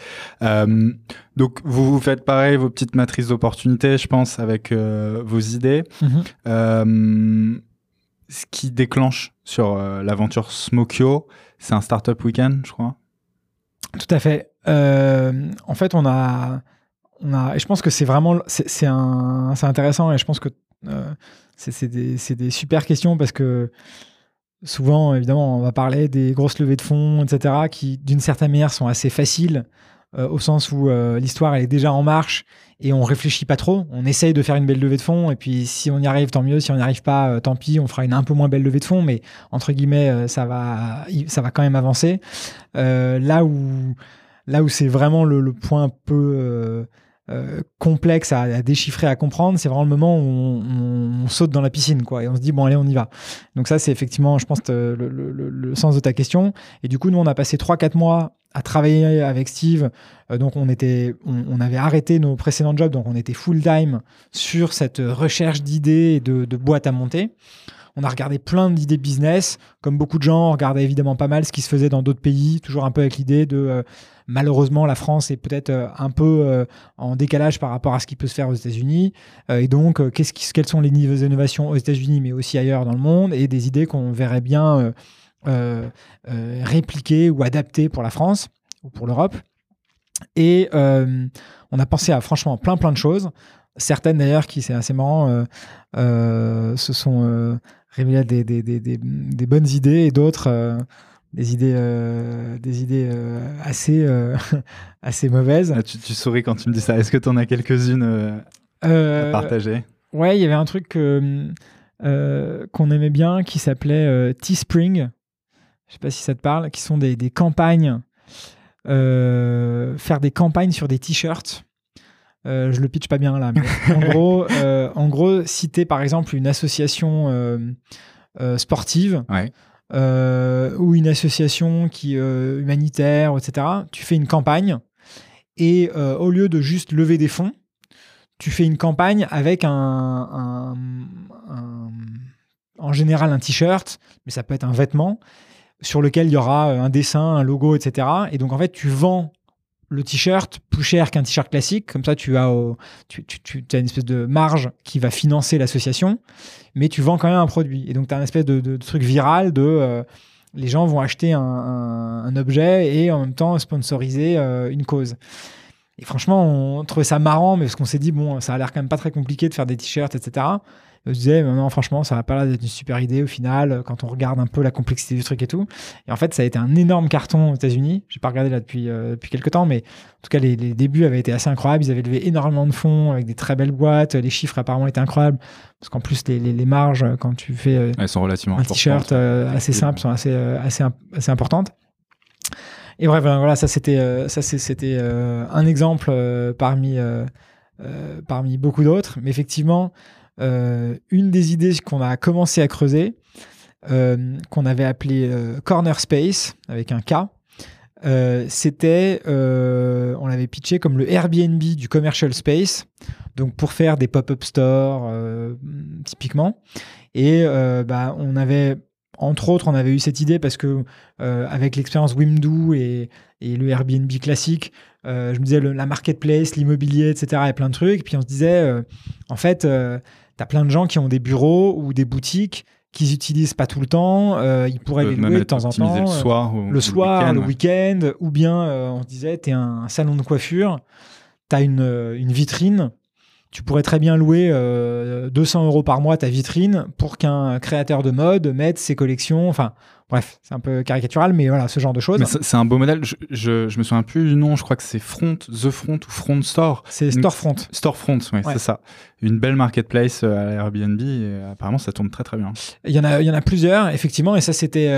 Donc, vous faites pareil, vos petites matrices d'opportunités, je pense, avec vos idées. Mm-hmm. Ce qui déclenche sur l'aventure Smokyo, c'est un startup week-end, je crois. Tout à fait. En fait, et je pense que c'est vraiment c'est intéressant, et je pense que c'est des super questions, parce que souvent, évidemment, on va parler des grosses levées de fonds, etc., qui d'une certaine manière sont assez faciles, au sens où l'histoire elle est déjà en marche et on réfléchit pas trop, on essaye de faire une belle levée de fonds, et puis si on y arrive, tant mieux, si on n'y arrive pas, tant pis, on fera une un peu moins belle levée de fonds, mais entre guillemets ça va quand même avancer. Là où c'est vraiment le point un peu complexe à déchiffrer, à comprendre, c'est vraiment le moment où on saute dans la piscine, quoi, et on se dit bon, allez, on y va. Donc ça, c'est effectivement, je pense, le sens de ta question. Et du coup, nous, on a passé 3-4 mois à travailler avec Steve. Donc on avait arrêté nos précédents jobs, donc on était full time sur cette recherche d'idées et de boîtes à monter. On a regardé plein d'idées business. Comme beaucoup de gens, on regardait évidemment pas mal ce qui se faisait dans d'autres pays, toujours un peu avec l'idée de malheureusement, la France est peut-être un peu en décalage par rapport à ce qui peut se faire aux États-Unis. Et donc, quels sont les niveaux d'innovation aux États-Unis, mais aussi ailleurs dans le monde, et des idées qu'on verrait bien répliquer ou adapter pour la France ou pour l'Europe. Et on a pensé à franchement plein de choses. Certaines d'ailleurs qui, c'est assez marrant, se sont révélées des bonnes idées, et d'autres des idées assez mauvaises. Ah, tu souris quand tu me dis ça. Est-ce que tu en as quelques-unes à partager? Ouais, il y avait un truc qu'on aimait bien qui s'appelait Teespring. Je sais pas si ça te parle, qui sont des campagnes, faire des campagnes sur des t-shirts. Je le pitch pas bien là, mais en gros, si t'es par exemple une association sportive, ouais, ou une association qui humanitaire, etc., tu fais une campagne, et au lieu de juste lever des fonds, tu fais une campagne avec en général un t-shirt, mais ça peut être un vêtement sur lequel il y aura un dessin, un logo, etc. Et donc en fait, tu vends le t-shirt plus cher qu'un t-shirt classique. Comme ça, tu as une espèce de marge qui va financer l'association, mais tu vends quand même un produit. Et donc, tu as une espèce de truc viral les gens vont acheter un objet et en même temps sponsoriser une cause. Et franchement, on trouvait ça marrant, mais parce qu'on s'est dit, bon, ça a l'air quand même pas très compliqué de faire des t-shirts, etc. Et on se disait, non, franchement, ça va pas l'air d'être une super idée au final, quand on regarde un peu la complexité du truc et tout. Et en fait, ça a été un énorme carton aux États-Unis. J'ai pas regardé là depuis quelques temps, mais en tout cas, les débuts avaient été assez incroyables. Ils avaient levé énormément de fonds avec des très belles boîtes. Les chiffres apparemment étaient incroyables. Parce qu'en plus, les marges, quand tu fais elles sont relativement un t-shirt assez simple, sont assez importantes. Et bref, voilà, ça c'était un exemple parmi beaucoup d'autres. Mais effectivement, une des idées qu'on a commencé à creuser, qu'on avait appelé Corner Space avec un K, c'était, on l'avait pitché comme le Airbnb du commercial space, donc pour faire des pop-up stores typiquement. Et on avait, entre autres, on avait eu cette idée parce que avec l'expérience Wimdu et le Airbnb classique, je me disais la marketplace, l'immobilier, etc., il y a plein de trucs. Et puis on se disait, en fait, t'as plein de gens qui ont des bureaux ou des boutiques qu'ils n'utilisent pas tout le temps. Ils pourraient les louer de temps en temps. Le soir, le week-end. Ou bien, on se disait, t'es un salon de coiffure, t'as une vitrine. Tu pourrais très bien louer 200 € par mois ta vitrine pour qu'un créateur de mode mette ses collections. Enfin, bref, c'est un peu caricatural, mais voilà, ce genre de choses. Mais c'est un beau modèle. Je me souviens plus du nom. Je crois que c'est The Front ou Front Store. C'est Storefront. Storefront, ouais, c'est ça. Une belle marketplace à Airbnb. Et apparemment, ça tourne très très bien. Il y en a plusieurs, effectivement. Et ça, c'était.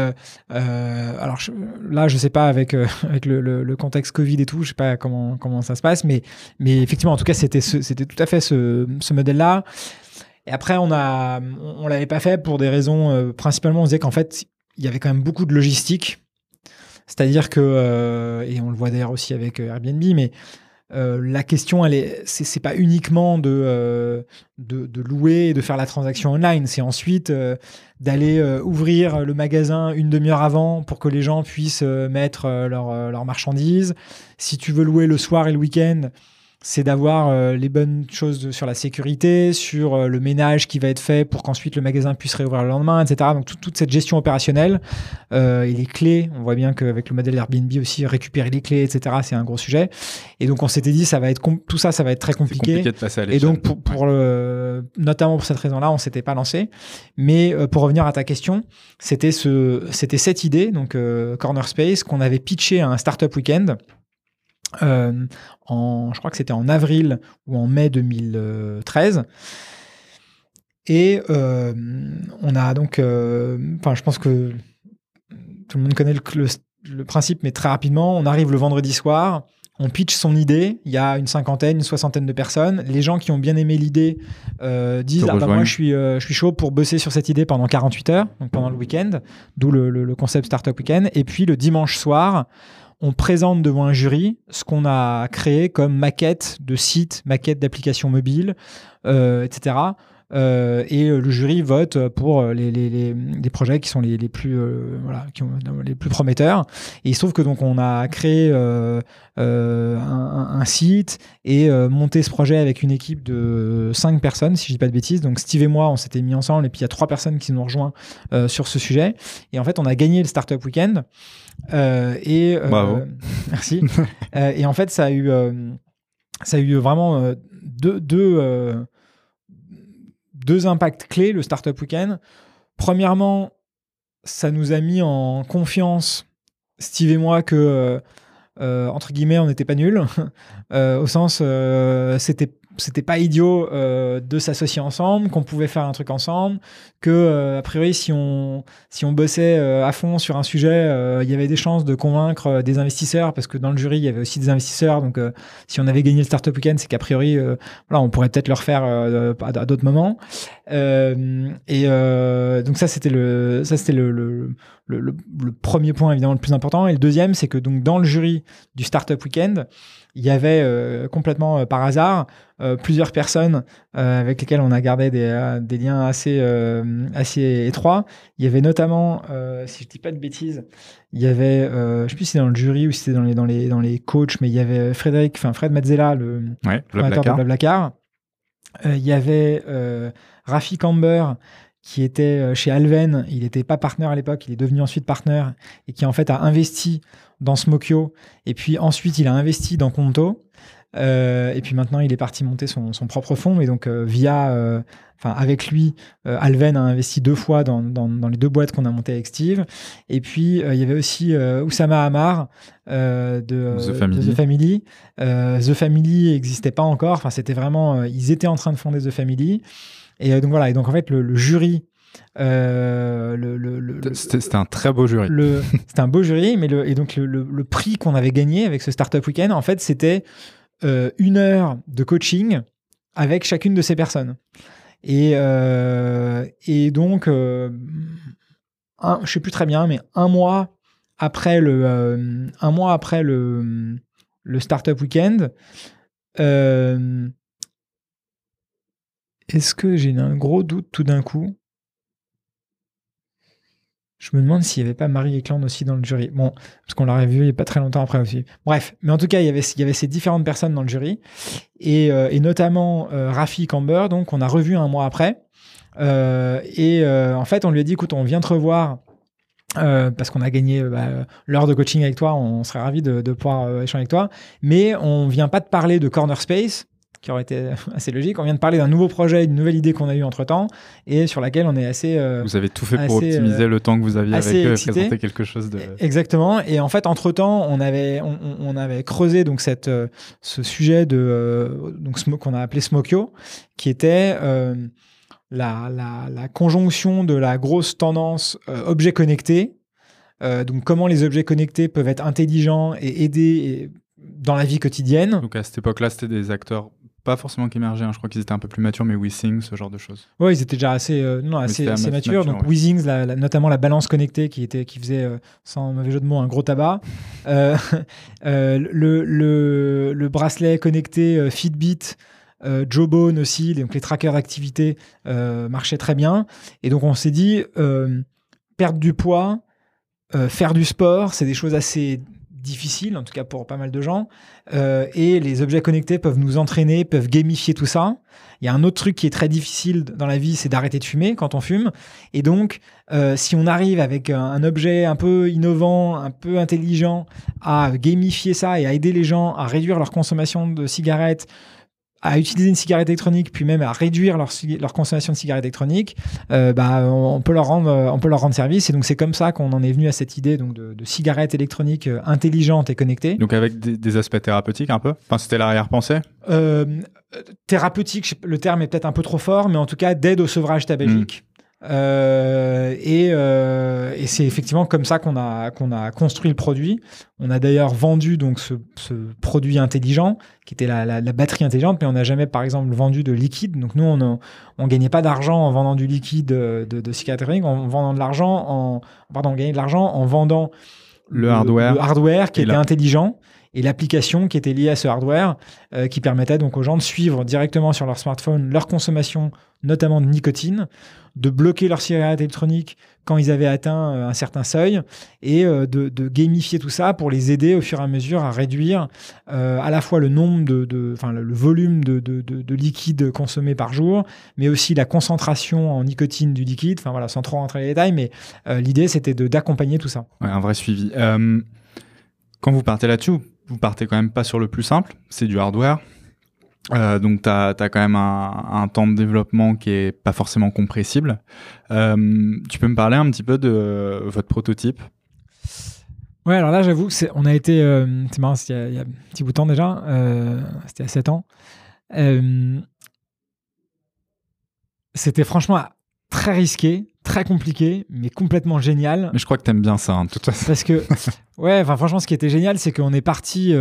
Alors là, je sais pas avec le contexte Covid et tout, je sais pas comment ça se passe, mais effectivement, en tout cas, c'était tout à fait ce modèle-là. Et après, on l'avait pas fait pour des raisons. Principalement, on disait qu'en fait, il y avait quand même beaucoup de logistique. C'est-à-dire que, et on le voit d'ailleurs aussi avec Airbnb, mais la question, c'est pas uniquement de louer et de faire la transaction online. C'est ensuite d'aller ouvrir le magasin une demi-heure avant pour que les gens puissent mettre leurs marchandises. Si tu veux louer le soir et le week-end, c'est d'avoir les bonnes choses sur la sécurité, sur le ménage qui va être fait pour qu'ensuite le magasin puisse réouvrir le lendemain, etc. Donc toute cette gestion opérationnelle et les clés, on voit bien qu'avec le modèle Airbnb aussi, récupérer les clés, etc., c'est un gros sujet. Et donc on s'était dit, tout ça va être très compliqué. C'est compliqué de passer à l'échelle. Et donc notamment pour cette raison-là, on s'était pas lancé. Mais pour revenir à ta question, c'était cette idée, donc Corner Space, qu'on avait pitché à un Startup Weekend. Je crois que c'était en avril ou en mai 2013. Et on a donc, je pense que tout le monde connaît le principe, mais très rapidement, on arrive le vendredi soir, on pitch son idée, il y a une soixantaine de personnes. Les gens qui ont bien aimé l'idée disent moi je suis chaud pour bosser sur cette idée pendant 48 heures, donc pendant le week-end, d'où le concept Startup Weekend. Et puis le dimanche soir, on présente devant un jury ce qu'on a créé comme maquette de site, maquette d'application mobile, etc. Et le jury vote pour les projets qui sont les plus prometteurs. Et il se trouve que donc on a créé un site et monté ce projet avec une équipe de 5 personnes, si je dis pas de bêtises. Donc Steve et moi, on s'était mis ensemble, et puis il y a 3 personnes qui nous ont rejoints sur ce sujet. Et en fait, on a gagné le Startup Weekend. Bravo. Merci. Et en fait, ça a eu vraiment deux impacts clés, le Startup Weekend. Premièrement, ça nous a mis en confiance, Steve et moi, que entre guillemets, on n'était pas nuls, au sens c'était pas idiot de s'associer ensemble, qu'on pouvait faire un truc ensemble, que a priori si on bossait à fond sur un sujet, il y avait des chances de convaincre des investisseurs, parce que dans le jury il y avait aussi des investisseurs, donc si on avait gagné le Startup Weekend, c'est qu'a priori on pourrait peut-être le refaire à d'autres moments. Donc ça c'était le premier point, évidemment le plus important. Et le deuxième, c'est que donc dans le jury du Startup Weekend, il y avait complètement par hasard plusieurs personnes avec lesquelles on a gardé des liens assez étroits. Il y avait notamment, si je dis pas de bêtises, il y avait, je sais plus si c'était dans le jury ou si c'était dans les coachs, mais il y avait Fred Mazzella, le fondateur de BlaBlaCar. Il y avait Rafi Camber, qui était chez Alven. Il n'était pas partenaire à l'époque, il est devenu ensuite partenaire, et qui en fait a investi dans Smokio, et puis ensuite il a investi dans Conto. Et puis maintenant, il est parti monter son propre fonds. Et donc, avec lui, Alven a investi 2 fois dans les 2 boîtes qu'on a montées avec Steve. Et puis, il y avait aussi Oussama Hamar de The Family. The Family n'existait pas encore. Enfin, c'était vraiment... ils étaient en train de fonder The Family. Et donc, voilà. Et donc, en fait, le jury... C'était un très beau jury. C'était un beau jury, mais le prix qu'on avait gagné avec ce Startup Weekend, en fait, c'était 1 heure de coaching avec chacune de ces personnes. Et donc, je sais plus très bien, mais un mois après le Startup Weekend, est-ce que j'ai un gros doute tout d'un coup? Je me demande s'il n'y avait pas Marie Eklund aussi dans le jury. Bon, parce qu'on l'aurait vu il n'y a pas très longtemps après aussi. Bref, mais en tout cas, il y avait ces différentes personnes dans le jury. Et notamment Rafi Camber, donc on a revu un mois après. En fait, on lui a dit, écoute, on vient te revoir parce qu'on a gagné l'heure de coaching avec toi. On serait ravis de pouvoir échanger avec toi. Mais on ne vient pas te parler de Corner Space, qui aurait été assez logique. On vient de parler d'un nouveau projet, d'une nouvelle idée qu'on a eue entre-temps et sur laquelle on est assez... vous avez tout fait pour optimiser le temps que vous aviez avec eux et présenter quelque chose de... Exactement. Et en fait, entre-temps, on avait creusé donc ce sujet qu'on a appelé Smokio, qui était la conjonction de la grosse tendance objets connectés. Donc, comment les objets connectés peuvent être intelligents et aider dans la vie quotidienne. Donc, à cette époque-là, c'était des acteurs pas forcément qui émergeaient, je crois qu'ils étaient un peu plus matures, mais WeThings, ce genre de choses. Oui, ils étaient déjà assez matures. Donc, ouais. WeThings, notamment la balance connectée qui faisait, sans mauvais jeu de mots, un gros tabac. Le bracelet connecté Fitbit, Jawbone aussi, donc les trackers d'activité marchaient très bien. Et donc, on s'est dit, perdre du poids, faire du sport, c'est des choses assez difficile, en tout cas pour pas mal de gens, et les objets connectés peuvent nous entraîner, peuvent gamifier tout ça. Il y a un autre truc qui est très difficile dans la vie, c'est d'arrêter de fumer quand on fume, et donc si on arrive avec un objet un peu innovant, un peu intelligent, à gamifier ça et à aider les gens à réduire leur consommation de cigarettes, à utiliser une cigarette électronique, puis même à réduire leur consommation de cigarettes électroniques, on peut leur rendre service. Et donc, c'est comme ça qu'on en est venu à cette idée donc, de cigarettes électroniques intelligentes et connectées. Donc, avec des aspects thérapeutiques un peu ? Enfin, c'était l'arrière-pensée ? Thérapeutique, le terme est peut-être un peu trop fort, mais en tout cas, d'aide au sevrage tabagique. Et c'est effectivement comme ça qu'on a construit le produit. On a d'ailleurs vendu donc ce produit intelligent qui était la batterie intelligente, mais on n'a jamais par exemple vendu de liquide. Donc nous on gagnait pas d'argent en vendant du liquide de cigarette électronique, on gagnait de l'argent en vendant le hardware qui était intelligent et l'application qui était liée à ce hardware qui permettait donc aux gens de suivre directement sur leur smartphone leur consommation, notamment de nicotine, de bloquer leur cigarette électronique quand ils avaient atteint un certain seuil et de gamifier tout ça pour les aider au fur et à mesure à réduire à la fois le nombre le volume de liquide consommé par jour, mais aussi la concentration en nicotine du liquide. Enfin voilà, sans trop rentrer dans les détails, mais l'idée c'était d'accompagner tout ça. Ouais, un vrai suivi. Quand vous partez là-dessus, vous partez quand même pas sur le plus simple, c'est du hardware. Donc, tu as quand même un temps de développement qui est pas forcément compressible. Tu peux me parler un petit peu de votre prototype ? Ouais, alors là, j'avoue, on a été... c'est marrant, il y a un petit bout de temps déjà. C'était à 7 ans. C'était franchement très risqué, très compliqué, mais complètement génial. Mais je crois que t'aimes bien ça, de toute façon. Parce que, franchement, ce qui était génial, c'est qu'on est parti...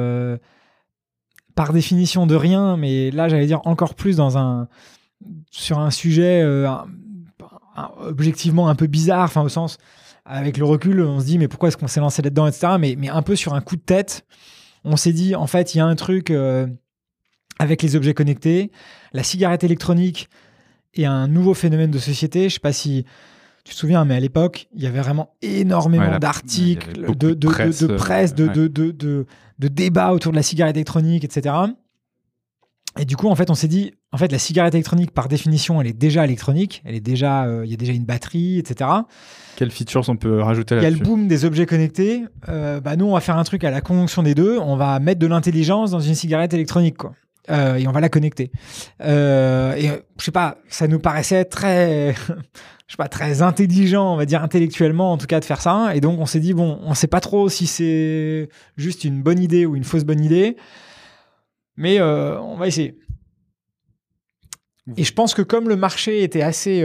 par définition de rien, mais là j'allais dire encore plus sur un sujet objectivement un peu bizarre, enfin au sens, avec le recul, on se dit mais pourquoi est-ce qu'on s'est lancé là-dedans, etc. Mais un peu sur un coup de tête, on s'est dit en fait il y a un truc avec les objets connectés, la cigarette électronique est un nouveau phénomène de société. Je sais pas si tu te souviens, mais à l'époque, il y avait vraiment énormément d'articles, de presse, de débats autour de la cigarette électronique, etc. Et du coup, en fait, on s'est dit, en fait, la cigarette électronique, par définition, elle est déjà électronique. Elle est déjà, il y a déjà une batterie, etc. Quelles features on peut rajouter Il y a là-dessus? le boom des objets connectés. Nous, on va faire un truc à la conjonction des deux. On va mettre de l'intelligence dans une cigarette électronique, quoi. Et on va la connecter. Je sais pas, ça nous paraissait très, je sais pas, très intelligent, on va dire intellectuellement en tout cas, de faire ça. Et donc, on s'est dit, bon, on sait pas trop si c'est juste une bonne idée ou une fausse bonne idée. Mais on va essayer. Et je pense que comme le marché était assez...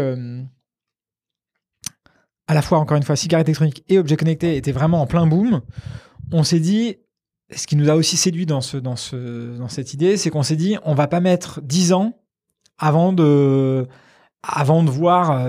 à la fois, encore une fois, cigarette électronique et objets connectés était vraiment en plein boom, on s'est dit... Ce qui nous a aussi séduit dans cette idée, c'est qu'on s'est dit, on va pas mettre 10 ans avant de voir...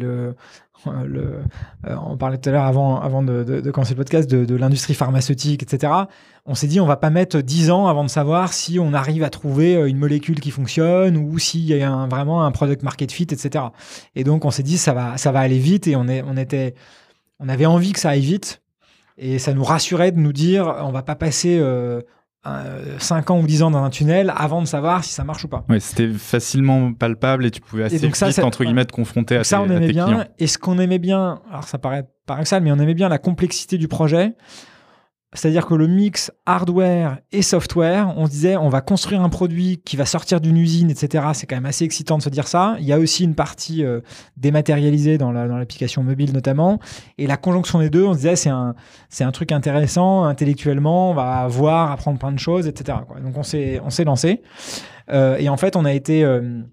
on parlait tout à l'heure avant de commencer le podcast de l'industrie pharmaceutique, etc. On s'est dit, on va pas mettre 10 ans avant de savoir si on arrive à trouver une molécule qui fonctionne ou s'il y a vraiment un product market fit, etc. Et donc, on s'est dit, ça va aller vite et on avait envie que ça aille vite. Et ça nous rassurait de nous dire, on va pas passer 5 ans ou 10 ans dans un tunnel avant de savoir si ça marche ou pas. Ouais, c'était facilement palpable et tu pouvais assez vite, entre guillemets, te confronter à tes clients. Et ce qu'on aimait bien, alors ça paraît paradoxal, mais on aimait bien la complexité du projet. C'est-à-dire que le mix hardware et software, on se disait, on va construire un produit qui va sortir d'une usine, etc. C'est quand même assez excitant de se dire ça. Il y a aussi une partie dématérialisée dans l'application mobile notamment. Et la conjonction des deux, on se disait, c'est un truc intéressant intellectuellement. On va voir, apprendre plein de choses, etc. quoi. Donc on s'est lancé. Et en fait, on a été...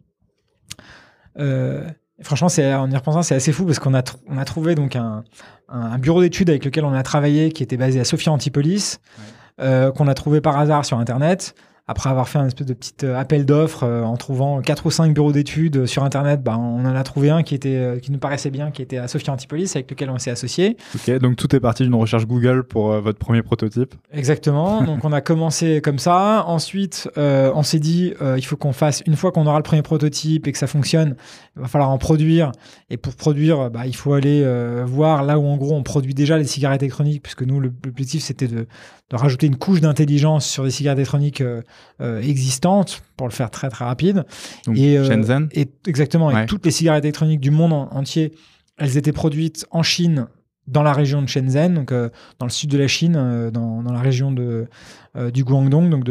franchement, en y repensant, c'est assez fou parce qu'on a trouvé donc un bureau d'études avec lequel on a travaillé qui était basé à Sophia Antipolis, qu'on a trouvé par hasard sur Internet. Après avoir fait un espèce de petit appel d'offres en trouvant 4 ou 5 bureaux d'études sur Internet, on en a trouvé un qui nous paraissait bien, qui était à Sophia Antipolis, avec lequel on s'est associé. Ok, donc tout est parti d'une recherche Google pour votre premier prototype. Exactement, donc on a commencé comme ça. Ensuite, on s'est dit, il faut qu'on fasse, une fois qu'on aura le premier prototype et que ça fonctionne, il va falloir en produire. Et pour produire, il faut aller voir là où en gros on produit déjà les cigarettes électroniques, puisque nous, l'objectif c'était de rajouter une couche d'intelligence sur des cigarettes électroniques existantes pour le faire très très rapide. Donc Shenzhen. Exactement. Ouais. Et toutes les cigarettes électroniques du monde entier, elles étaient produites en Chine, dans la région de Shenzhen, donc dans le sud de la Chine, dans la région du Guangdong, donc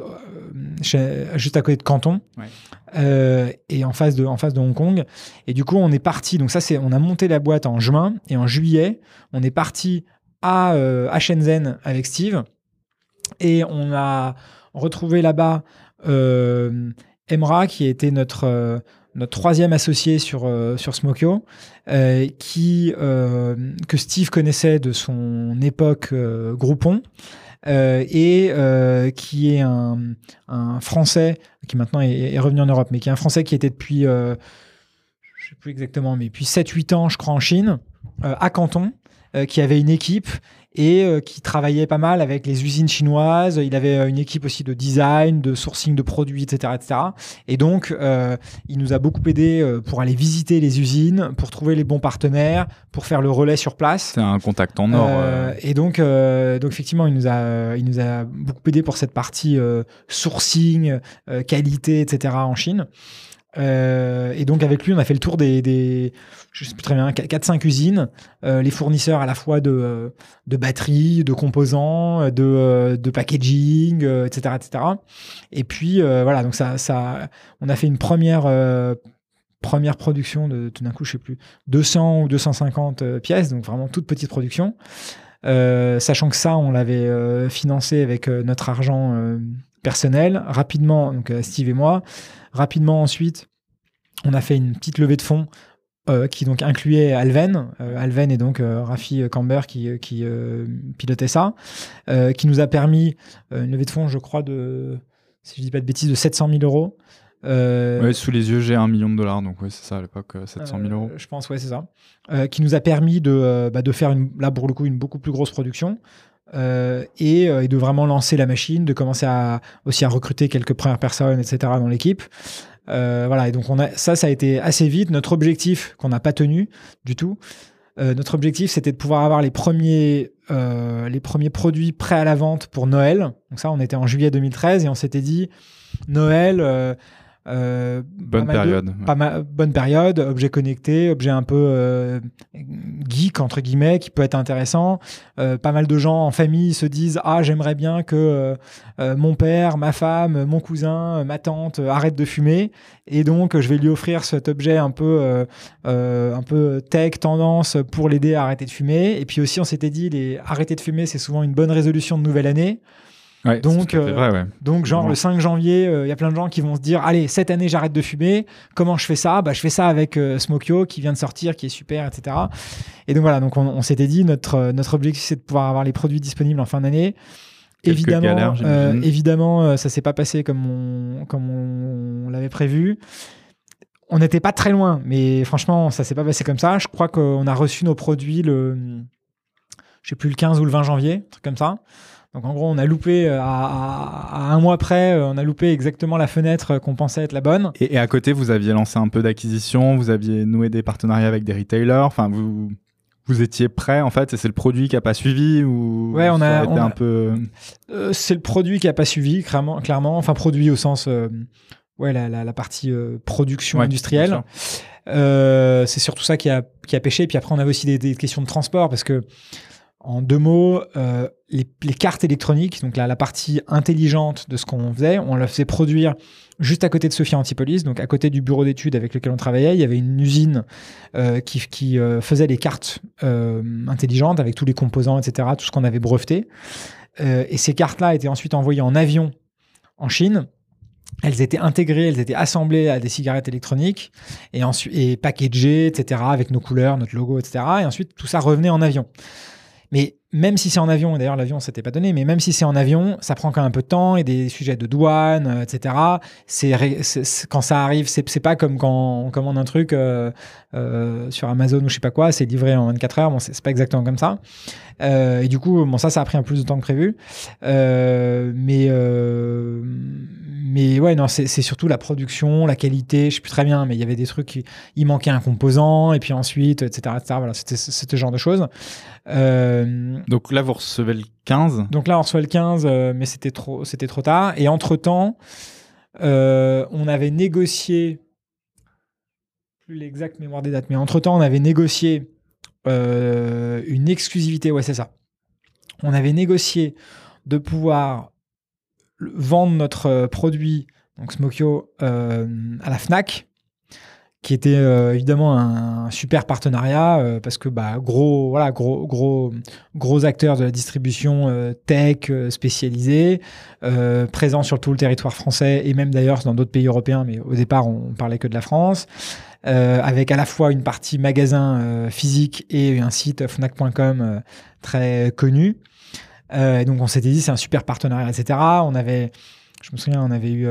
juste à côté de Canton, et en face de Hong Kong. Et du coup, on est parti. Donc ça, on a monté la boîte en juin, et en juillet, on est parti à Shenzhen avec Steve, et on a retrouvé là-bas Emra, qui était notre troisième associé sur Smokyo, que Steve connaissait de son époque Groupon, et qui est un Français qui maintenant est revenu en Europe, mais qui est un Français qui était depuis, je ne sais plus exactement, mais depuis 7-8 ans, je crois, en Chine, à Canton, qui avait une équipe et qui travaillait pas mal avec les usines chinoises. Il avait une équipe aussi de design, de sourcing de produits, etc. etc. Et donc, il nous a beaucoup aidé pour aller visiter les usines, pour trouver les bons partenaires, pour faire le relais sur place. C'est un contact en or. Et donc effectivement, il nous a beaucoup aidé pour cette partie sourcing, qualité, etc. en Chine. Et donc avec lui on a fait le tour des je sais plus très bien, 4-5 usines, les fournisseurs à la fois de batteries, de composants, de packaging, etc. Et puis voilà, donc ça on a fait une première production de, tout d'un coup je sais plus, 200 ou 250 pièces, donc vraiment toute petite production, sachant que ça on l'avait financé avec notre argent personnel rapidement, donc Steve et moi. Rapidement ensuite, on a fait une petite levée de fonds qui donc incluait Alven. Alven et donc Rafi Camber qui pilotait ça, qui nous a permis une levée de fonds, je crois, si je dis pas de bêtises, de 700 000 euros. Sous les yeux, j'ai $1 million, donc oui, c'est ça à l'époque, 700 000 euros. Je pense, ouais, c'est ça. Qui nous a permis de faire, là pour le coup, une beaucoup plus grosse production. Et de vraiment lancer la machine, de commencer aussi à recruter quelques premières personnes, etc. dans l'équipe. Voilà, et donc ça a été assez vite. Notre objectif, qu'on n'a pas tenu du tout, notre objectif, c'était de pouvoir avoir les premiers produits prêts à la vente pour Noël. Donc ça, on était en juillet 2013 et on s'était dit Noël... bonne période. Bonne période, objet connecté, objet un peu geek, entre guillemets, qui peut être intéressant. Pas mal de gens en famille se disent « Ah, j'aimerais bien que mon père, ma femme, mon cousin, ma tante arrêtent de fumer. Et donc, je vais lui offrir cet objet un peu tech, tendance, pour l'aider à arrêter de fumer. » Et puis aussi, on s'était dit « Arrêter de fumer, c'est souvent une bonne résolution de nouvelle année. » Ouais, donc, vrai, ouais. donc, genre le 5 janvier, y a plein de gens qui vont se dire « Allez, cette année, j'arrête de fumer. Comment je fais ça ? Je fais ça avec Smokyo qui vient de sortir, qui est super, etc. » Et donc voilà, donc on s'était dit notre objectif, c'est de pouvoir avoir les produits disponibles en fin d'année. Évidemment, ça s'est pas passé comme on l'avait prévu. On n'était pas très loin, mais franchement, ça s'est pas passé comme ça. Je crois qu'on a reçu nos produits je sais plus, le 15 ou le 20 janvier, un truc comme ça. Donc en gros, on a loupé à un mois près, on a loupé exactement la fenêtre qu'on pensait être la bonne. Et à côté, vous aviez lancé un peu d'acquisition, vous aviez noué des partenariats avec des retailers. Enfin, vous étiez prêt en fait, et c'est le produit qui a pas suivi ou ouais, un peu. C'est le produit qui a pas suivi, clairement. Enfin, produit au sens, la partie production industrielle. C'est surtout ça qui a pêché. Puis après, on avait aussi des questions de transport parce que. En 2 mots, les cartes électroniques, donc la partie intelligente de ce qu'on faisait, on la faisait produire juste à côté de Sophia Antipolis, donc à côté du bureau d'études avec lequel on travaillait. Il y avait une usine qui faisait les cartes intelligentes avec tous les composants, etc., tout ce qu'on avait breveté. Et ces cartes-là étaient ensuite envoyées en avion en Chine. Elles étaient intégrées, elles étaient assemblées à des cigarettes électroniques et packagées, etc., avec nos couleurs, notre logo, etc. Et ensuite, tout ça revenait en avion. Mais même si c'est en avion, et d'ailleurs l'avion ne s'était pas donné, mais même si c'est en avion, ça prend quand même un peu de temps et des sujets de douane, etc. Quand ça arrive, c'est pas comme quand on commande un truc sur Amazon ou je sais pas quoi, c'est livré en 24 heures. Bon, c'est pas exactement comme ça. Et du coup, ça a pris un peu plus de temps que prévu. Mais ouais, non, c'est surtout la production, la qualité, je sais plus très bien, mais il y avait des trucs, il manquait un composant, et puis ensuite, etc. Voilà, c'était ce genre de choses. Donc là, vous recevez le 15. Donc là, on recevait le 15, mais c'était trop tard. Et entre-temps, on avait négocié, plus l'exacte mémoire des dates, mais entre-temps, on avait négocié une exclusivité, ouais, c'est ça. On avait négocié de pouvoir vendre notre produit, donc Smokyo, à la Fnac, qui était évidemment un super partenariat parce que gros acteurs de la distribution tech spécialisés, présents sur tout le territoire français et même d'ailleurs dans d'autres pays européens, mais au départ on parlait que de la France, avec à la fois une partie magasin physique et un site fnac.com très connu. Donc on s'était dit c'est un super partenariat, etc. Je me souviens, on avait eu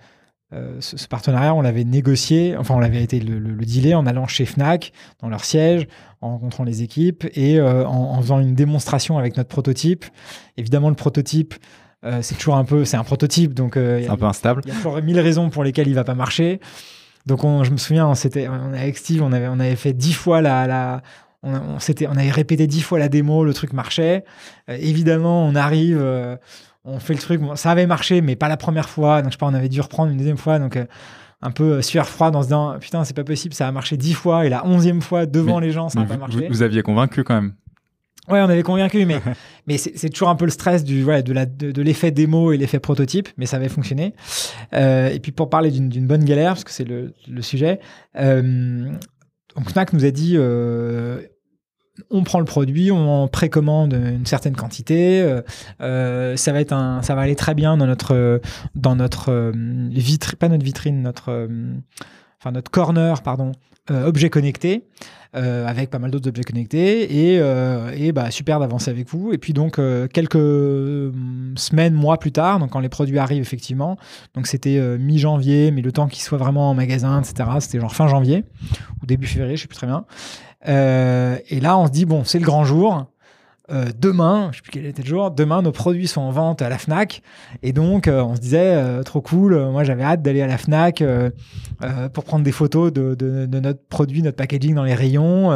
ce partenariat, on l'avait négocié, enfin on l'avait été le dealer en allant chez Fnac, dans leur siège, en rencontrant les équipes et en faisant une démonstration avec notre prototype. Évidemment, le prototype, c'est un prototype, donc c'est un peu instable. Il y a toujours 1000 raisons pour lesquelles il va pas marcher. Donc je me souviens, avec Steve, on avait fait 10 fois on avait répété 10 fois la démo, le truc marchait. Évidemment, on arrive, on fait le truc. Bon, ça avait marché, mais pas la première fois. Donc, je sais pas, on avait dû reprendre une deuxième fois. Donc, un peu sueur froide en se disant putain, c'est pas possible, ça a marché 10 fois. Et la 11e fois, devant les gens, ça n'a pas marché. Vous aviez convaincu quand même. Ouais, on avait convaincu, mais c'est toujours un peu le stress de l'effet démo et l'effet prototype, mais ça avait fonctionné. Et puis, pour parler d'une bonne galère, parce que c'est le sujet, donc Fnac nous a dit on prend le produit, on en précommande une certaine quantité, ça va aller très bien dans notre vitrine, pas notre vitrine, notre corner, pardon, objet connecté, avec pas mal d'autres objets connectés, et super d'avancer avec vous. Et puis donc quelques semaines, mois plus tard, donc quand les produits arrivent effectivement, donc c'était mi-janvier, mais le temps qu'ils soient vraiment en magasin, etc., c'était genre fin janvier ou début février, je sais plus très bien. Et là, on se dit, bon, c'est le grand jour. Demain, je sais plus quel était le jour, demain, nos produits sont en vente à la Fnac. Et donc, on se disait, trop cool. Moi, j'avais hâte d'aller à la Fnac pour prendre des photos de notre produit, notre packaging dans les rayons.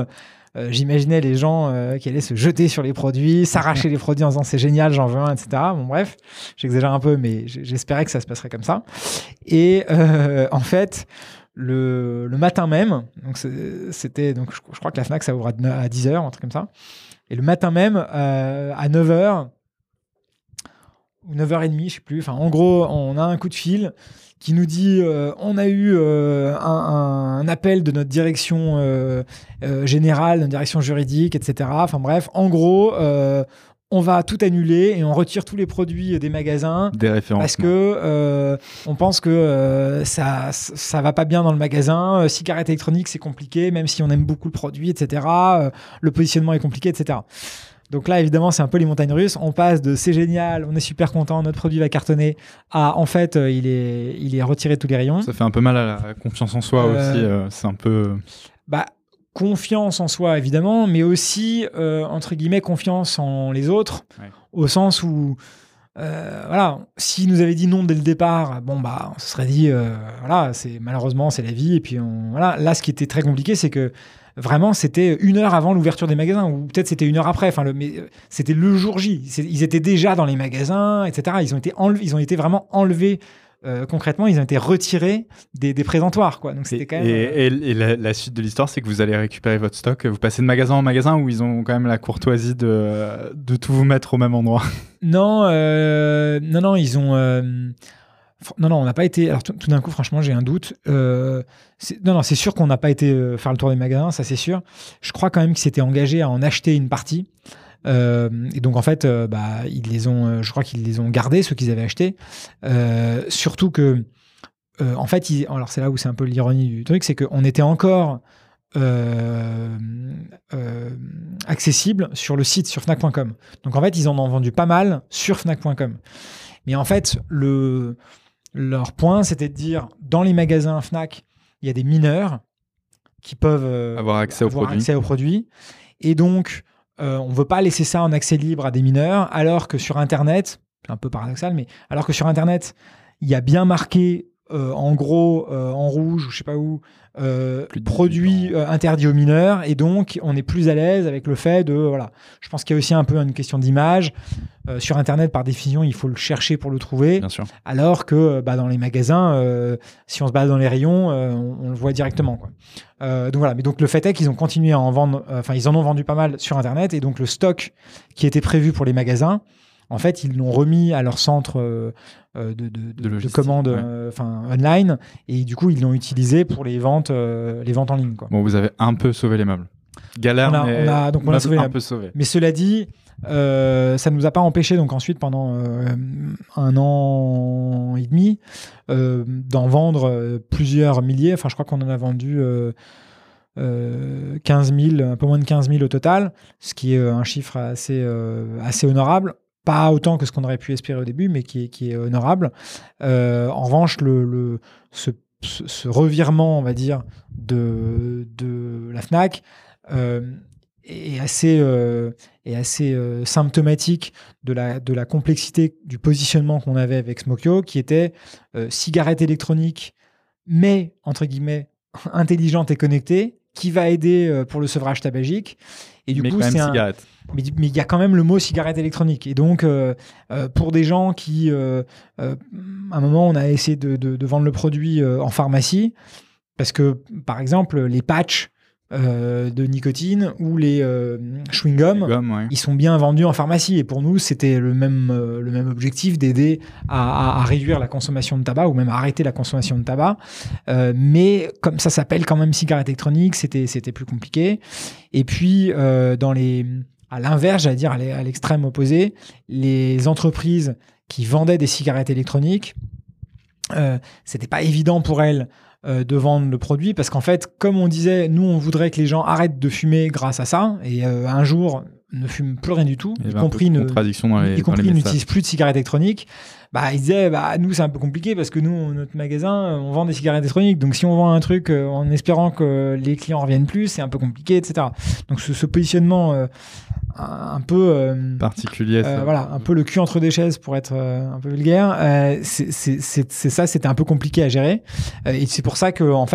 j'imaginais les gens qui allaient se jeter sur les produits, s'arracher les produits en disant c'est génial, j'en veux un, etc. Bon bref, j'exagère un peu, mais j'espérais que ça se passerait comme ça. Et en fait, le matin même, donc c'était donc je crois que la Fnac ça ouvre à 10h, un truc comme ça. Et le matin même, à 9h ou 9h30, je sais plus. Enfin, en gros, on a un coup de fil qui nous dit on a eu un appel de notre direction générale, notre direction juridique, etc. Enfin bref, en gros, on va tout annuler et on retire tous les produits des magasins parce que on pense que ça va pas bien dans le magasin. Cigarettes électroniques, c'est compliqué, même si on aime beaucoup le produit, etc. Le positionnement est compliqué, etc. Donc là, évidemment, c'est un peu les montagnes russes. On passe de c'est génial, on est super content, notre produit va cartonner, à en fait, il est retiré de tous les rayons. Ça fait un peu mal à la confiance en soi aussi. C'est un peu. Confiance en soi, évidemment, mais aussi, entre guillemets, confiance en les autres, au sens où, voilà, s'ils nous avaient dit non dès le départ, bon, on se serait dit, voilà, malheureusement, c'est la vie. Et puis, voilà. Là, ce qui était très compliqué, c'est que vraiment, c'était 1 heure avant l'ouverture des magasins, ou peut-être c'était 1 heure après. Mais c'était le jour J. Ils étaient déjà dans les magasins, etc. Ils ont été vraiment enlevés. Concrètement, ils ont été retirés des présentoirs, quoi. Donc c'était quand même. Et la suite de l'histoire, c'est que vous allez récupérer votre stock. Vous passez de magasin en magasin, où ils ont quand même la courtoisie de tout vous mettre au même endroit. Non, ils ont. Non, on n'a pas été. Alors tout d'un coup, franchement, j'ai un doute. C'est sûr qu'on n'a pas été faire le tour des magasins, ça c'est sûr. Je crois quand même qu'ils s'étaient engagés à en acheter une partie. Et donc en fait, je crois qu'ils les ont gardés, ceux qu'ils avaient achetés. Surtout que, en fait, alors c'est là où c'est un peu l'ironie du truc, c'est qu'on était encore accessible sur le site, sur Fnac.com. Donc en fait, ils en ont vendu pas mal sur Fnac.com. Mais en fait, leur point, c'était de dire, dans les magasins Fnac, il y a des mineurs qui peuvent avoir accès aux produits. Et donc, on ne veut pas laisser ça en accès libre à des mineurs, alors que sur Internet, c'est un peu paradoxal, mais alors que sur Internet, il y a bien marqué, en gros, en rouge, ou je ne sais pas où, produits interdits aux mineurs, et donc on est plus à l'aise avec le fait de... Voilà. Je pense qu'il y a aussi un peu une question d'image. Sur Internet, par définition, il faut le chercher pour le trouver. Bien sûr. Alors que dans les magasins, si on se balade dans les rayons, on le voit directement, quoi. Donc voilà. Mais donc le fait est qu'ils ont continué à en vendre. Ils en ont vendu pas mal sur Internet, et donc le stock qui était prévu pour les magasins, en fait, ils l'ont remis à leur centre de commande, online, et du coup, ils l'ont utilisé pour les ventes en ligne, quoi. Bon, vous avez un peu sauvé les meubles. Galère, on a sauvé un peu sauvé. Mais cela dit, ça ne nous a pas empêché, donc ensuite, pendant 1 an et demi, d'en vendre plusieurs milliers. Enfin, je crois qu'on en a vendu 15 000, un peu moins de 15 000 au total, ce qui est un chiffre assez honorable. Pas autant que ce qu'on aurait pu espérer au début, mais qui est honorable. En revanche, ce revirement, on va dire, de la Fnac est assez symptomatique de la complexité du positionnement qu'on avait avec Smokyo, qui était cigarette électronique, mais, entre guillemets, intelligente et connectée, qui va aider pour le sevrage tabagique. Et du coup, c'est cigarette. Mais il y a quand même le mot cigarette électronique. Et donc, pour des gens qui, à un moment, on a essayé de vendre le produit en pharmacie, parce que, par exemple, les patchs de nicotine ou les chewing-gums, ils sont bien vendus en pharmacie. Et pour nous, c'était le même objectif d'aider à réduire la consommation de tabac, ou même à arrêter la consommation de tabac. Mais comme ça s'appelle quand même cigarette électronique, c'était plus compliqué. Et puis, à l'inverse, j'allais dire à l'extrême opposé, les entreprises qui vendaient des cigarettes électroniques, c'était pas évident pour elles de vendre le produit, parce qu'en fait, comme on disait, nous on voudrait que les gens arrêtent de fumer grâce à ça, et un jour ne fument plus rien du tout, y compris n'utilisent plus de cigarettes électroniques. Ils disaient, nous c'est un peu compliqué parce que nous, notre magasin, on vend des cigarettes électroniques, donc si on vend un truc en espérant que les clients reviennent plus, c'est un peu compliqué, etc. Donc ce positionnement un peu particulier, un peu le cul entre deux chaises, pour être un peu vulgaire, c'était un peu compliqué à gérer, et c'est pour ça que en fait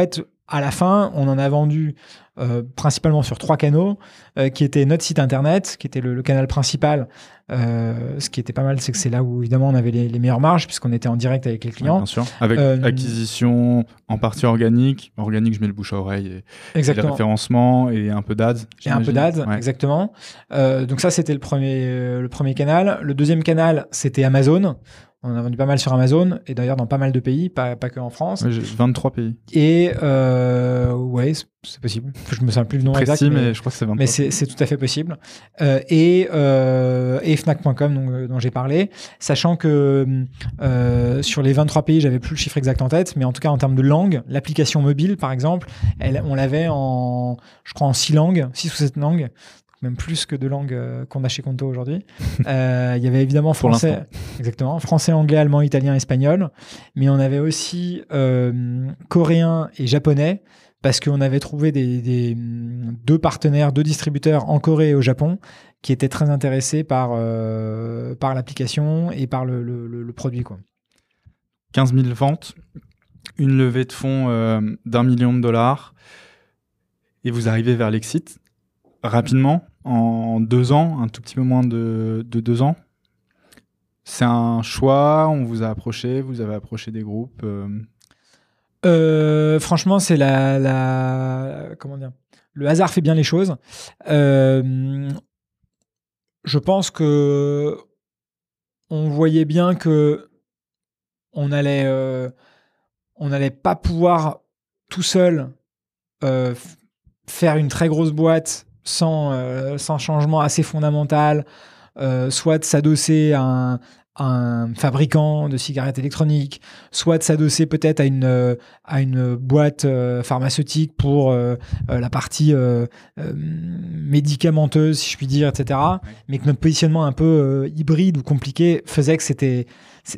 à la fin, on en a vendu principalement sur 3 canaux, qui étaient notre site internet, qui était le canal principal. Ce qui était pas mal, c'est que c'est là où évidemment on avait les meilleures marges, puisqu'on était en direct avec les clients. Ouais, bien sûr. Avec acquisition en partie organique, je mets le bouche à oreille et le référencement et un peu d'ads. Et un peu d'ads, ouais. Exactement. Donc ça, c'était le premier canal. Le deuxième canal, c'était Amazon. On a vendu pas mal sur Amazon, et d'ailleurs dans pas mal de pays, pas que en France. Ouais, j'ai 23 pays. Et ouais, c'est possible. Je me souviens plus le nom exact. Mais je crois que c'est 23. Mais c'est tout à fait possible. Et Fnac.com dont j'ai parlé, sachant que sur les 23 pays, j'avais plus le chiffre exact en tête, mais en tout cas en termes de langue, l'application mobile par exemple, on l'avait je crois en 6 ou 7 langues. Même plus que de langues qu'on a chez Conto aujourd'hui. Il y avait évidemment français, exactement, français, anglais, allemand, italien, espagnol, mais on avait aussi coréen et japonais, parce qu'on avait trouvé deux partenaires, 2 distributeurs en Corée et au Japon, qui étaient très intéressés par l'application et par le produit, quoi. 15 000 ventes, une levée de fonds d'1 million de dollars, et vous arrivez vers l'exit rapidement, en 2 ans, un tout petit peu moins de 2 ans. C'est un choix, on vous a approché, vous avez approché des groupes Franchement, c'est comment dire, le hasard fait bien les choses. Je pense que on voyait bien que on allait pas pouvoir tout seul faire une très grosse boîte sans changement assez fondamental, soit de s'adosser à un fabricant de cigarettes électroniques, soit de s'adosser peut-être à une boîte pharmaceutique pour la partie médicamenteuse, si je puis dire, etc. Ouais. Mais que notre positionnement un peu hybride ou compliqué faisait que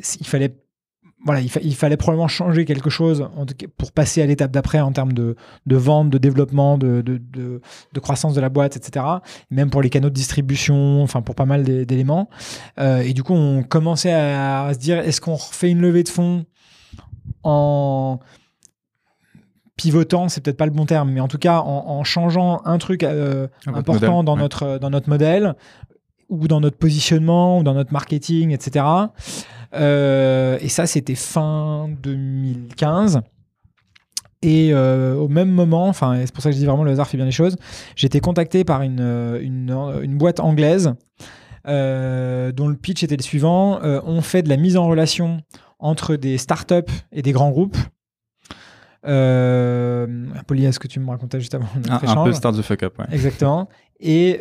il fallait probablement changer quelque chose pour passer à l'étape d'après en termes de vente, de développement, de croissance de la boîte, etc. Même pour les canaux de distribution, enfin pour pas mal d'éléments. Et du coup, on commençait à se dire, est-ce qu'on refait une levée de fonds en pivotant, c'est peut-être pas le bon terme, mais en tout cas en changeant un truc important dans notre modèle, ou dans notre positionnement, ou dans notre marketing, etc. Et ça, c'était fin 2015. Et au même moment, enfin, c'est pour ça que je dis vraiment le hasard fait bien les choses, j'ai été contacté par une boîte anglaise dont le pitch était le suivant. On fait de la mise en relation entre des startups et des grands groupes. Polly, est-ce que tu me racontais juste avant notre échange ? Un peu Start the Fuck Up, ouais. Exactement. Et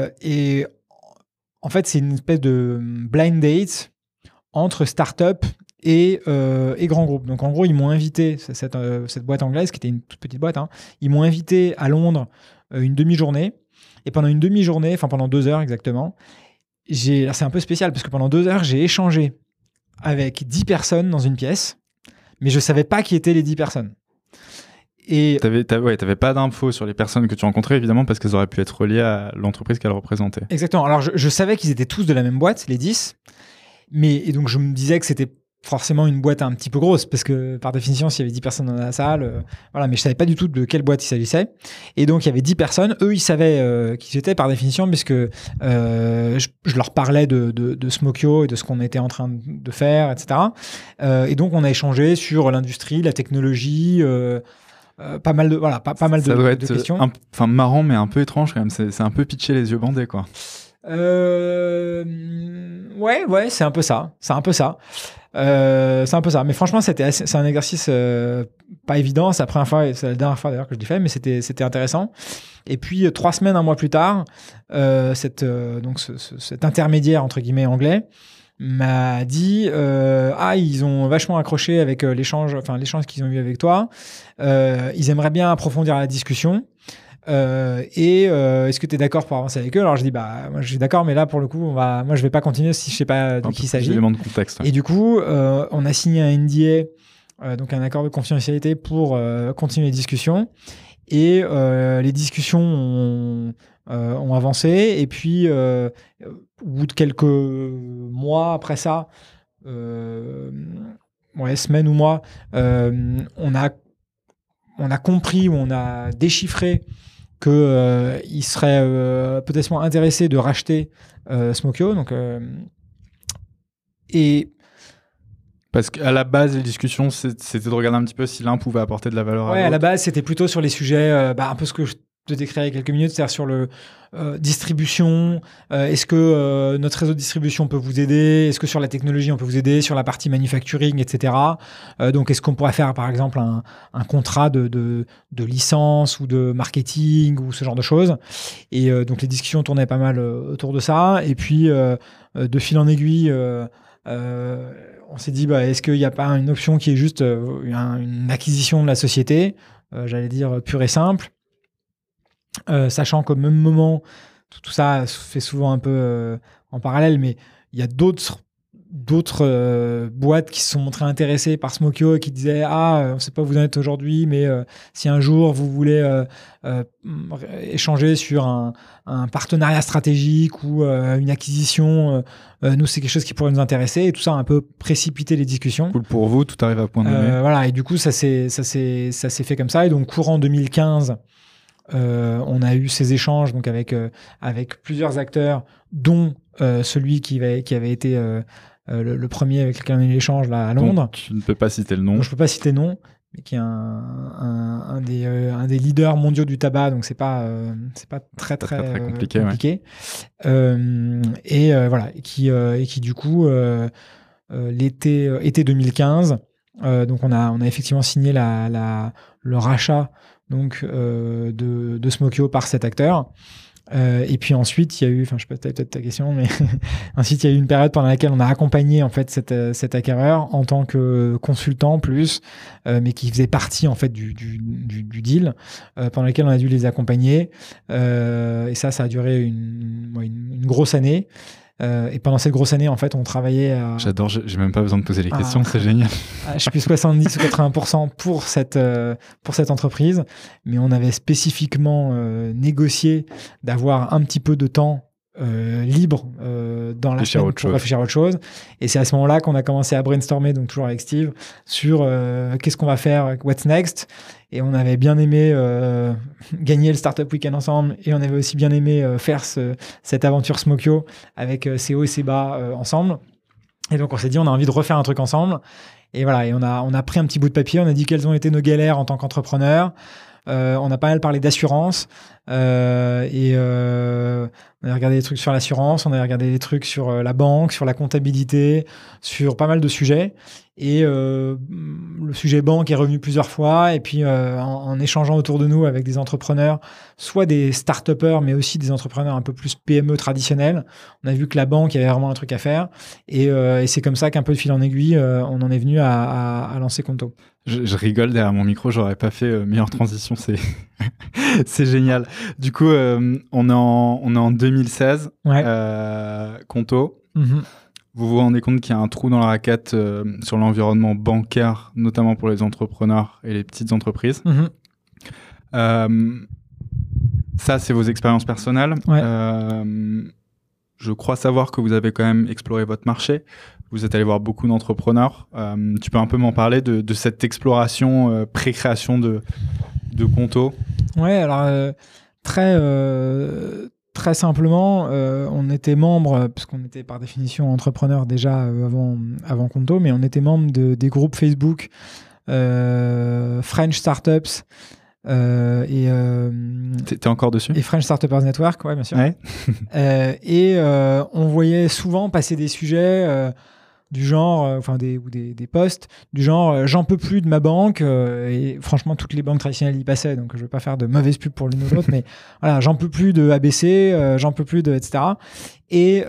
en fait, c'est une espèce de blind date entre start-up et grands groupes. Donc, en gros, ils m'ont invité, cette boîte anglaise, qui était une toute petite boîte, ils m'ont invité à Londres une demi-journée. Et pendant une demi-journée, enfin pendant 2 heures exactement, c'est un peu spécial, parce que pendant 2 heures, j'ai échangé avec 10 personnes dans une pièce, mais je ne savais pas qui étaient les 10 personnes. Et t'avais pas d'infos sur les personnes que tu rencontrais, évidemment, parce qu'elles auraient pu être reliées à l'entreprise qu'elles représentaient. Exactement. Alors, je savais qu'ils étaient tous de la même boîte, les 10, et donc je me disais que c'était forcément une boîte un petit peu grosse, parce que par définition, s'il y avait 10 personnes dans la salle, voilà, mais je savais pas du tout de quelle boîte il s'agissait. Et donc, il y avait 10 personnes. Eux, ils savaient qui j'étais par définition, puisque je leur parlais de Smokyo et de ce qu'on était en train de faire, etc. Et donc, on a échangé sur l'industrie, la technologie, pas mal de questions. Enfin, marrant, mais un peu étrange quand même. C'est un peu pitcher les yeux bandés, quoi. Ouais, c'est un peu ça. C'est un peu ça. Mais franchement, c'est un exercice pas évident. C'est la première fois, et c'est la dernière fois d'ailleurs que je l'ai fait, mais c'était intéressant. Et puis 3 semaines, un mois plus tard, cet intermédiaire entre guillemets anglais m'a dit ils ont vachement accroché avec l'échange qu'ils ont eu avec toi. Ils aimeraient bien approfondir la discussion. Est-ce que tu es d'accord pour avancer avec eux? Alors je dis moi je suis d'accord, mais là pour le coup moi je vais pas continuer si je sais pas de qui il s'agit. Éléments de contexte. Ouais. Et du coup on a signé un NDA, donc un accord de confidentialité pour continuer les discussions. Et les discussions ont avancé, et puis au bout de quelques mois après ça, semaines ou mois, on a compris ou on a déchiffré qu'il serait potentiellement intéressé de racheter Smokyo. Donc, et parce qu'à la base, les discussions, c'était de regarder un petit peu si l'un pouvait apporter de la valeur à l'autre. À la base, c'était plutôt sur les sujets, un peu ce que je te décrirai il y a quelques minutes, c'est-à-dire sur le distribution. Est-ce que notre réseau de distribution peut vous aider? Est-ce que sur la technologie, on peut vous aider? Sur la partie manufacturing, etc. Donc, est-ce qu'on pourrait faire, par exemple, un contrat de licence ou de marketing ou ce genre de choses? Et donc, les discussions tournaient pas mal autour de ça. Et puis, de fil en aiguille, on s'est dit, est-ce qu'il n'y a pas une option qui est juste une acquisition de la société, j'allais dire pure et simple, sachant qu'au même moment, tout ça se fait souvent un peu en parallèle, mais il y a d'autres boîtes qui se sont montrées intéressées par Smokyo et qui disaient on ne sait pas où vous en êtes aujourd'hui, mais si un jour vous voulez échanger sur un partenariat stratégique ou une acquisition, nous c'est quelque chose qui pourrait nous intéresser, et tout ça a un peu précipité les discussions. Cool pour vous, tout arrive à point nommé. Voilà, et du coup ça s'est fait comme ça, et donc courant 2015 on a eu ces échanges donc avec plusieurs acteurs, dont celui qui avait été le premier avec lequel on a eu l'échange là à Londres. Donc, tu ne peux pas citer le nom. Donc, je peux pas citer le nom, mais qui est un des leaders mondiaux du tabac, donc c'est pas très compliqué. Ouais. Voilà, et qui du coup été 2015, donc on a effectivement signé le rachat donc de Smokyo par cet acteur. Et puis ensuite, il y a eu, je sais pas, peut-être ta question, mais ensuite il y a eu une période pendant laquelle on a accompagné en fait cet acquéreur en tant que consultant plus, mais qui faisait partie en fait du deal, pendant laquelle on a dû les accompagner. Et ça a duré une grosse année. Et pendant cette grosse année, en fait, on travaillait à... J'adore, j'ai même pas besoin de poser les questions, c'est génial. Je sais plus 70 ou 80% pour cette entreprise, mais on avait spécifiquement négocié d'avoir un petit peu de temps libre dans la semaine pour réfléchir à autre chose. Et c'est à ce moment-là qu'on a commencé à brainstormer, donc toujours avec Steve, sur qu'est-ce qu'on va faire, what's next. Et on avait bien aimé gagner le Startup Weekend ensemble, et on avait aussi bien aimé faire cette aventure Smokyo avec ses hauts et ses bas ensemble. Et donc on s'est dit, on a envie de refaire un truc ensemble. Et voilà, et on a pris un petit bout de papier, on a dit quelles ont été nos galères en tant qu'entrepreneur. On a pas mal parlé d'assurance, on a regardé des trucs sur l'assurance, on a regardé des trucs sur la banque, sur la comptabilité, sur pas mal de sujets. Et le sujet banque est revenu plusieurs fois. Et puis en échangeant autour de nous avec des entrepreneurs, soit des start-upers, mais aussi des entrepreneurs un peu plus PME traditionnels, on a vu que la banque, il y avait vraiment un truc à faire. Et c'est comme ça qu'un peu de fil en aiguille, on en est venu à lancer Conto. Je rigole derrière mon micro, j'aurais pas fait meilleure transition, c'est génial. Du coup, on est en 2016, ouais. Conto. Mm-hmm. Vous vous rendez compte qu'il y a un trou dans la raquette sur l'environnement bancaire, notamment pour les entrepreneurs et les petites entreprises. Mm-hmm. Ça, c'est vos expériences personnelles. Ouais. Je crois savoir que vous avez quand même exploré votre marché. Vous êtes allé voir beaucoup d'entrepreneurs. Tu peux un peu m'en parler de cette exploration pré-création de Conto? Ouais, alors très simplement, on était membre, puisqu'on était par définition entrepreneur déjà avant Conto, mais on était membre des groupes Facebook French Startups T'es encore dessus? Et French Startups Network, ouais, bien sûr. Ouais. On voyait souvent passer des sujets du genre, des posts du genre j'en peux plus de ma banque, et franchement toutes les banques traditionnelles y passaient, donc je veux pas faire de mauvaise pub pour l'une ou l'autre, mais voilà, j'en peux plus de ABC, j'en peux plus de etc. Et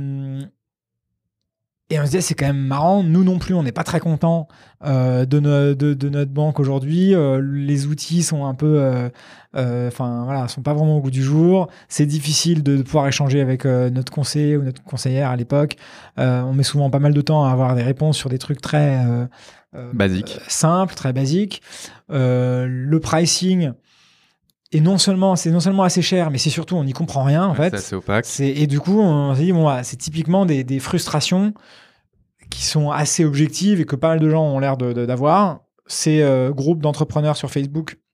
on se disait, c'est quand même marrant, nous non plus on n'est pas très contents de notre banque aujourd'hui, les outils sont un peu sont pas vraiment au goût du jour, c'est difficile de pouvoir échanger avec notre conseiller ou notre conseillère à l'époque, on met souvent pas mal de temps à avoir des réponses sur des trucs très basiques, simples, très basiques, le pricing c'est non seulement assez cher, mais c'est surtout on n'y comprend rien en fait. C'est assez opaque. Et du coup on s'est dit c'est typiquement des frustrations qui sont assez objectives et que pas mal de gens ont l'air d'avoir. Ces groupes d'entrepreneurs sur Facebook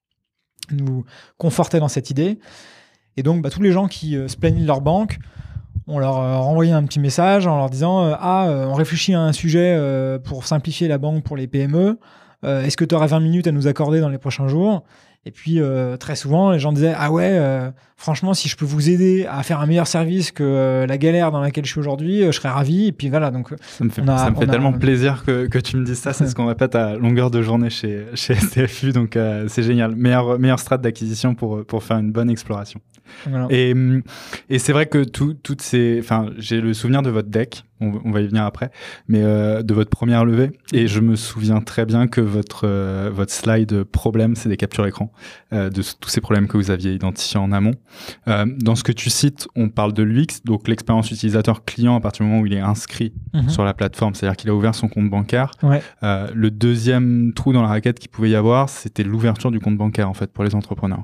nous confortait dans cette idée. Et donc, tous les gens qui se plaignaient de leur banque, on leur renvoyait un petit message en leur disant on réfléchit à un sujet pour simplifier la banque pour les PME. Est-ce que tu auras 20 minutes à nous accorder dans les prochains jours ? Et puis, très souvent, les gens disaient « Ah ouais, franchement, si je peux vous aider à faire un meilleur service que la galère dans laquelle je suis aujourd'hui, je serais ravi. » Et puis voilà, donc... Ça me fait tellement plaisir que tu me dises ça. C'est ce qu'on répète à longueur de journée chez STFU. Donc, c'est génial. Meilleure strat d'acquisition pour faire une bonne exploration. Voilà. Et c'est vrai que toutes ces... Enfin, j'ai le souvenir de votre deck. On va y venir après, mais de votre première levée. Et je me souviens très bien que votre slide problème, c'est des captures écran de tous ces problèmes que vous aviez identifiés en amont. Dans ce que tu cites, on parle de l'UX, donc l'expérience utilisateur client à partir du moment où il est inscrit sur la plateforme, c'est-à-dire qu'il a ouvert son compte bancaire. Ouais. Le deuxième trou dans la raquette qu'il pouvait y avoir, c'était l'ouverture du compte bancaire en fait pour les entrepreneurs.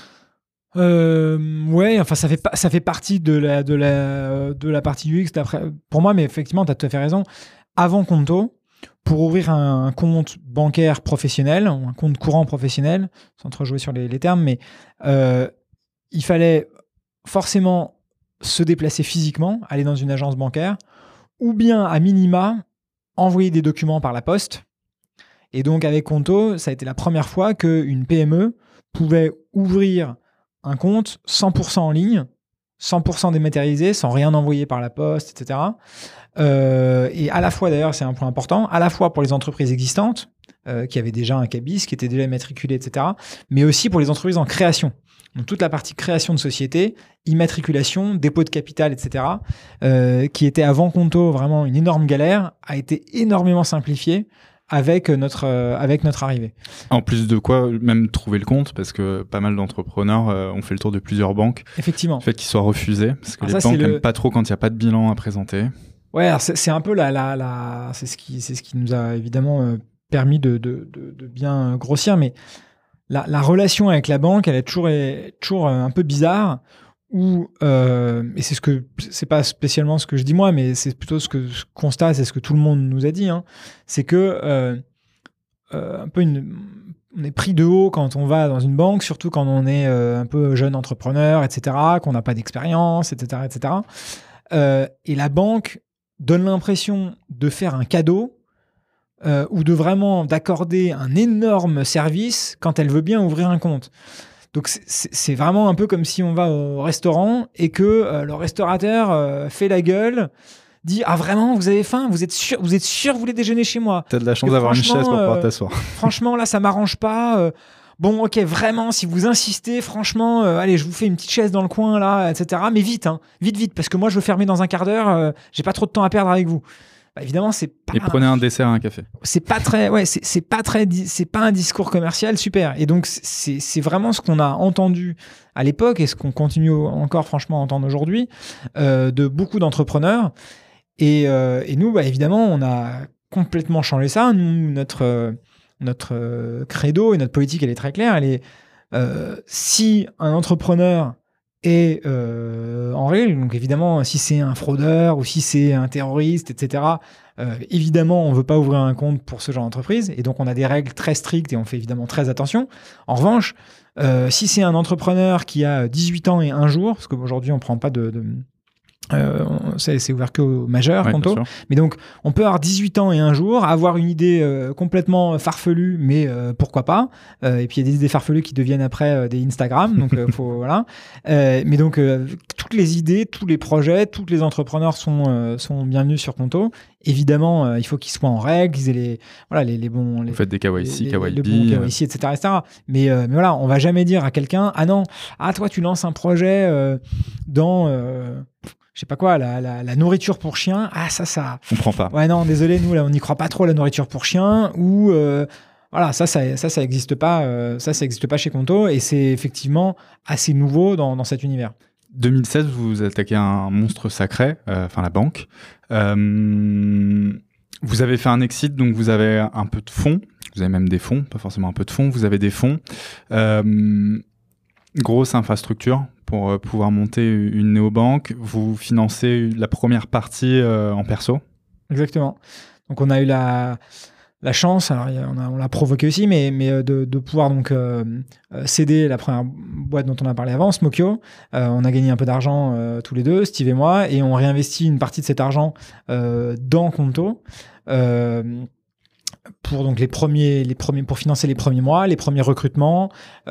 Ouais, enfin ça fait partie de la partie UX d'après pour moi, mais effectivement tu as tout à fait raison. Avant Conto, pour ouvrir un compte bancaire professionnel, un compte courant professionnel, sans trop jouer sur les termes, mais il fallait forcément se déplacer physiquement, aller dans une agence bancaire, ou bien à minima envoyer des documents par la poste. Et donc avec Conto, ça a été la première fois qu'une PME pouvait ouvrir un compte 100% en ligne, 100% dématérialisé, sans rien envoyer par la poste, etc. Et à la fois, d'ailleurs, c'est un point important, à la fois pour les entreprises existantes, qui avaient déjà un cabis, qui étaient déjà immatriculées, etc., mais aussi pour les entreprises en création. Donc toute la partie création de société, immatriculation, dépôt de capital, etc., qui était avant Conto vraiment une énorme galère, a été énormément simplifiée avec notre arrivée. En plus de quoi, même trouver le compte, parce que pas mal d'entrepreneurs ont fait le tour de plusieurs banques. Effectivement. Le fait qu'ils soient refusés, parce que les banques n'aiment pas trop quand il n'y a pas de bilan à présenter. Ouais, alors c'est un peu c'est ce qui nous a évidemment permis de bien grossir, mais la relation avec la banque, elle est toujours un peu bizarre. Et c'est pas spécialement ce que je dis moi, mais c'est plutôt ce que je constate, c'est ce que tout le monde nous a dit, c'est que un peu on est pris de haut quand on va dans une banque, surtout quand on est un peu jeune entrepreneur, etc., qu'on n'a pas d'expérience, etc., etc. Et la banque donne l'impression de faire un cadeau ou d'accorder un énorme service quand elle veut bien ouvrir un compte. Donc c'est vraiment un peu comme si on va au restaurant et que le restaurateur fait la gueule, dit « Ah vraiment, vous avez faim ? Vous êtes sûr vous voulez déjeuner chez moi ?» T'as de la chance d'avoir une chaise pour pouvoir t'asseoir. Franchement, là, ça m'arrange pas. Bon, ok, vraiment, si vous insistez, franchement, allez, je vous fais une petite chaise dans le coin, là, etc. Mais vite, vite, parce que moi, je veux fermer dans un quart d'heure. J'ai pas trop de temps à perdre avec vous. Évidemment, c'est pas. Et prenez un dessert et un café. C'est pas un discours commercial super. Et donc c'est vraiment ce qu'on a entendu à l'époque et ce qu'on continue encore franchement à entendre aujourd'hui de beaucoup d'entrepreneurs. Et nous, évidemment, on a complètement changé ça. Nous, notre credo et notre politique, elle est très claire. Elle est si un entrepreneur est en règle, donc évidemment, si c'est un fraudeur ou si c'est un terroriste, etc., évidemment, on ne veut pas ouvrir un compte pour ce genre d'entreprise. Et donc, on a des règles très strictes et on fait évidemment très attention. En revanche, si c'est un entrepreneur qui a 18 ans et un jour, parce qu'aujourd'hui, on ne prend pas c'est ouvert qu'aux majeurs, ouais, Conto. Mais donc, on peut avoir 18 ans et un jour, avoir une idée complètement farfelue, mais pourquoi pas. Et puis, il y a des idées farfelues qui deviennent après des Instagram. Donc, voilà. Mais donc, toutes les idées, tous les projets, tous les entrepreneurs sont bienvenus sur Conto. Évidemment, il faut qu'ils soient en règle, qu'ils aient les bons... Vous faites des KYC, le bon KYC, etc. Mais voilà, on va jamais dire à quelqu'un, ah non, toi, tu lances un projet dans... je sais pas quoi, la nourriture pour chien, ça... On prend pas. Ouais, non, désolé, nous, là, on n'y croit pas trop, la nourriture pour chien, ou... voilà, ça existe pas, ça existe pas chez Conto, et c'est effectivement assez nouveau dans cet univers. 2016, vous attaquez un monstre sacré, la banque. Vous avez fait un exit, donc vous avez un peu de fonds. Vous avez même des fonds, pas forcément un peu de fonds. Vous avez des fonds. Grosse infrastructure pour pouvoir monter une néobanque. Vous financez la première partie en perso. Exactement. Donc on a eu la chance, alors on l'a provoqué aussi, mais de pouvoir donc céder la première boîte dont on a parlé avant, Smokyo. On a gagné un peu d'argent tous les deux, Steve et moi, et on réinvestit une partie de cet argent dans Conto. Pour donc pour financer les premiers mois, les premiers recrutements,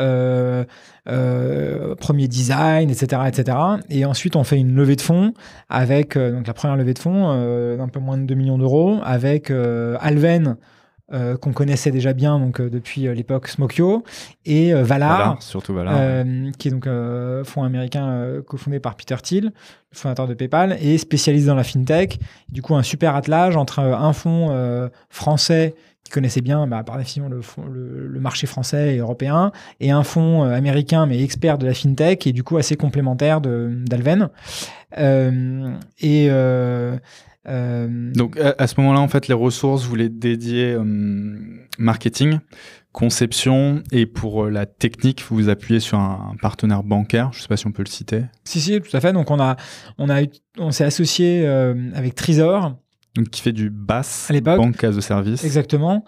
premier design, etc. Et ensuite, on fait une levée de fonds avec donc la première levée de fonds d'un peu moins de 2 millions d'euros avec Alven, qu'on connaissait déjà bien donc depuis l'époque Smokyo, et Valar, surtout Valar, qui est donc fonds américain cofondé par Peter Thiel, le fondateur de PayPal, et spécialisé dans la fintech. Du coup, un super attelage entre un fonds français qui connaissait bien par définition le marché français et européen, et un fonds américain mais expert de la fintech, et du coup assez complémentaire d'Alven. Donc à ce moment-là, en fait, les ressources, vous les dédiez marketing, conception, et pour la technique, vous vous appuyez sur un partenaire bancaire. Je ne sais pas si on peut le citer. Si, tout à fait. Donc on s'est associé avec Trésor. Donc, qui fait du BaaS, à l'époque, Banque as a Service. Exactement.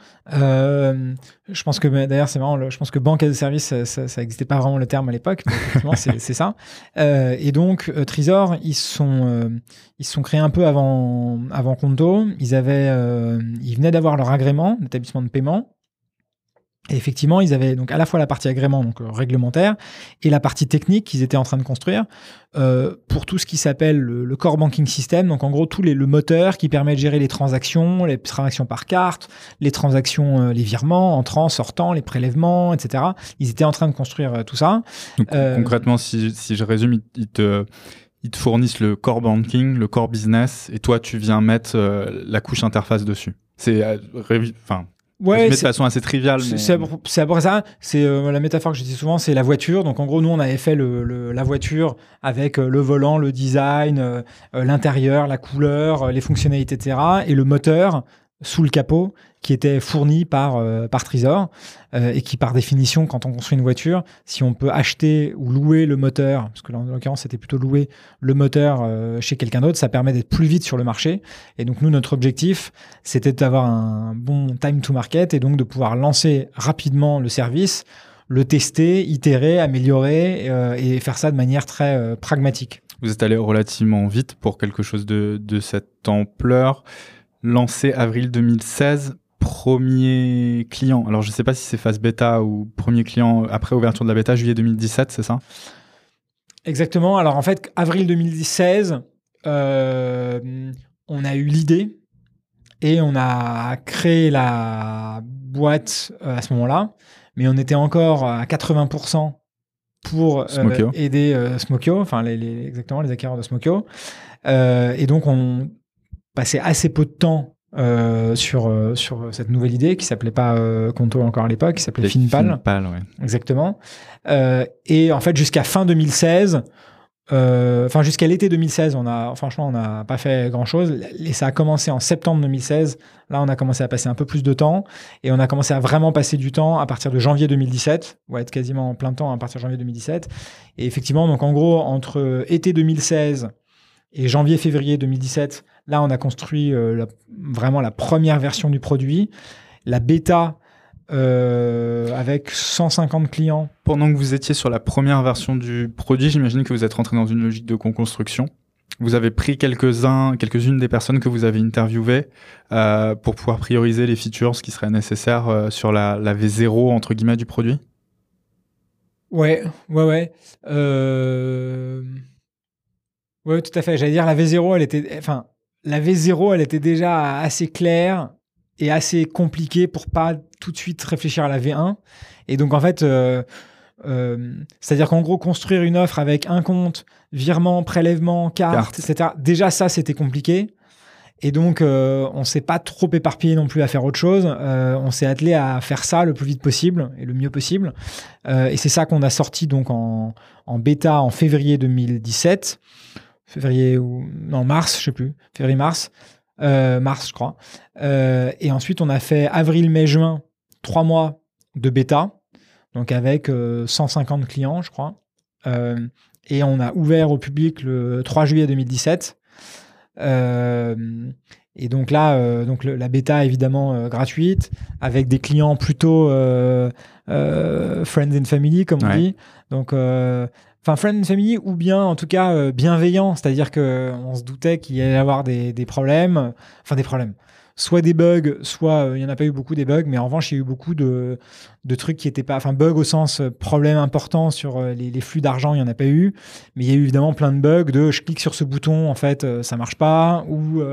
Je pense que, d'ailleurs, c'est marrant, je pense que Banque as a Service, ça n'existait pas vraiment le terme à l'époque, mais effectivement, c'est ça. Et donc, Trésor, ils se sont créés un peu avant Conto. Ils venaient d'avoir leur agrément d'établissement de paiement. Et effectivement, ils avaient donc à la fois la partie agrément, donc réglementaire, et la partie technique qu'ils étaient en train de construire pour tout ce qui s'appelle le core banking system. Donc en gros, le moteur qui permet de gérer les transactions par carte, les transactions, les virements, entrants, sortants, les prélèvements, etc. Ils étaient en train de construire tout ça. Donc, concrètement, si je résume, ils te fournissent le core banking, le core business, et toi, tu viens mettre la couche interface dessus. C'est Ouais, de façon assez triviale. C'est à peu près ça. C'est la métaphore que je dis souvent, c'est la voiture. Donc en gros, nous, on avait fait la voiture avec le volant, le design, l'intérieur, la couleur, les fonctionnalités, etc. Et le moteur sous le capot qui était fourni par Trésor et qui, par définition, quand on construit une voiture, si on peut acheter ou louer le moteur, parce que en l'occurrence, c'était plutôt louer le moteur chez quelqu'un d'autre, ça permet d'être plus vite sur le marché. Et donc, nous, notre objectif, c'était d'avoir un bon time to market et donc de pouvoir lancer rapidement le service, le tester, itérer, améliorer et faire ça de manière très pragmatique. Vous êtes allé relativement vite pour quelque chose de cette ampleur. Lancé avril 2016, premier client. Alors, je ne sais pas si c'est phase bêta ou premier client après ouverture de la bêta, juillet 2017, c'est ça? Exactement. Alors, en fait, avril 2016, on a eu l'idée et on a créé la boîte à ce moment-là, mais on était encore à 80% pour aider Smokyo, enfin exactement les acquéreurs de Smokyo. Et donc, on passait assez peu de temps sur cette nouvelle idée qui s'appelait pas Conto encore à l'époque, qui s'appelait Finpal. Finpal, ouais. Exactement. Et en fait, jusqu'à fin 2016, jusqu'à l'été 2016, on n'a pas fait grand-chose. Et ça a commencé en septembre 2016. Là, on a commencé à passer un peu plus de temps et on a commencé à vraiment passer du temps à partir de janvier 2017. On va être quasiment en plein temps à partir de janvier 2017. Et effectivement, donc en gros, entre été 2016 et janvier-février 2017, là, on a construit vraiment la première version du produit, la bêta avec 150 clients. Pendant que vous étiez sur la première version du produit, j'imagine que vous êtes rentré dans une logique de co-construction. Vous avez pris quelques-unes des personnes que vous avez interviewées pour pouvoir prioriser les features qui seraient nécessaires sur la V0 entre guillemets du produit. Ouais. Oui, tout à fait. J'allais dire la V0, elle était déjà assez claire et assez compliquée pour pas tout de suite réfléchir à la V1. Et donc, en fait, c'est-à-dire qu'en gros, construire une offre avec un compte, virement, prélèvement, carte, etc. Déjà, ça, c'était compliqué. Et donc, on s'est pas trop éparpillé non plus à faire autre chose. On s'est attelé à faire ça le plus vite possible et le mieux possible. Et c'est ça qu'on a sorti donc en bêta en février 2017. Mars, je sais plus. Février-mars. Mars, je crois. Et ensuite, on a fait avril, mai, juin, 3 mois de bêta. Donc, avec 150 clients, je crois. Et on a ouvert au public le 3 juillet 2017. Et donc là, la bêta évidemment gratuite, avec des clients plutôt friends and family, comme on dit. Donc, friends and family, ou bien en tout cas bienveillants, c'est-à-dire qu'on se doutait qu'il y allait y avoir des problèmes, soit des bugs, soit il n'y en a pas eu beaucoup des bugs, mais en revanche, il y a eu beaucoup de trucs qui n'étaient pas... bugs au sens problème important sur les flux d'argent, il n'y en a pas eu, mais il y a eu évidemment plein de bugs de je clique sur ce bouton, en fait, ça ne marche pas, ou...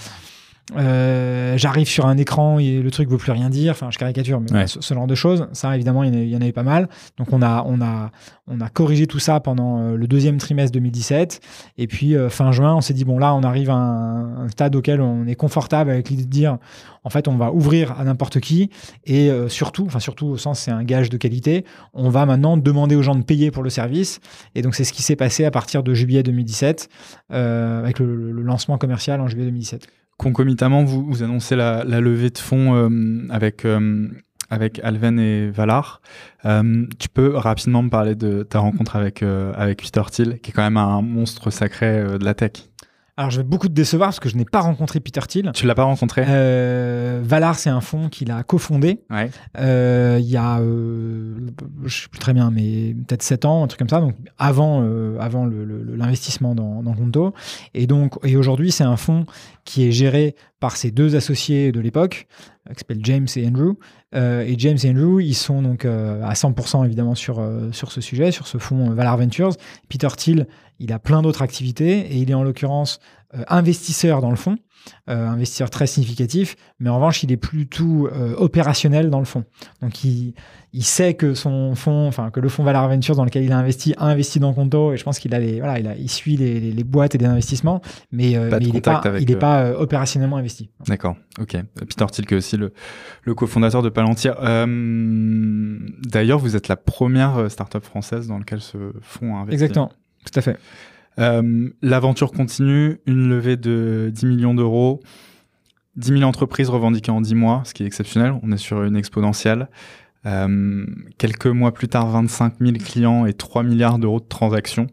j'arrive sur un écran et le truc veut plus rien dire, je caricature, mais ce genre de choses, ça évidemment il y en a eu pas mal. Donc on a corrigé tout ça pendant le deuxième trimestre 2017, et puis fin juin on s'est dit bon, là on arrive à un stade auquel on est confortable avec l'idée de dire en fait on va ouvrir à n'importe qui, et surtout au sens c'est un gage de qualité, on va maintenant demander aux gens de payer pour le service, et donc c'est ce qui s'est passé à partir de juillet 2017 avec le lancement commercial en juillet 2017. Concomitamment, vous annoncez la levée de fonds avec Alven et Valar. Tu peux rapidement me parler de ta rencontre avec Peter Thiel, qui est quand même un monstre sacré de la tech. Alors, je vais beaucoup te décevoir parce que je n'ai pas rencontré Peter Thiel. Tu ne l'as pas rencontré ? Valar, c'est un fonds qu'il a cofondé il y a, je ne sais plus très bien, mais peut-être 7 ans, un truc comme ça, donc avant l'investissement dans Conto. Et aujourd'hui, c'est un fonds qui est géré par ses 2 associés de l'époque, qui s'appellent James et Andrew. Et James et Andrew, ils sont donc à 100% évidemment sur ce sujet, sur ce fonds Valar Ventures. Peter Thiel, il a plein d'autres activités et il est en l'occurrence investisseur dans le fonds, investisseur très significatif, mais en revanche, il est plutôt opérationnel dans le fonds. Donc, il sait que son fonds, que le fonds Valar Ventures dans lequel il a investi dans Conto, et je pense qu'il il suit les boîtes et les investissements, mais il n'est pas opérationnellement investi. D'accord, ok. Peter Thiel, qui est aussi le cofondateur de Palantir. D'ailleurs, vous êtes la première startup française dans laquelle ce fonds a investi. Exactement, tout à fait. L'aventure continue, une levée de 10 millions d'euros, 10 000 entreprises revendiquées en 10 mois, ce qui est exceptionnel. On est sur une exponentielle. Quelques mois plus tard, 25 000 clients et 3 milliards d'euros de transactions.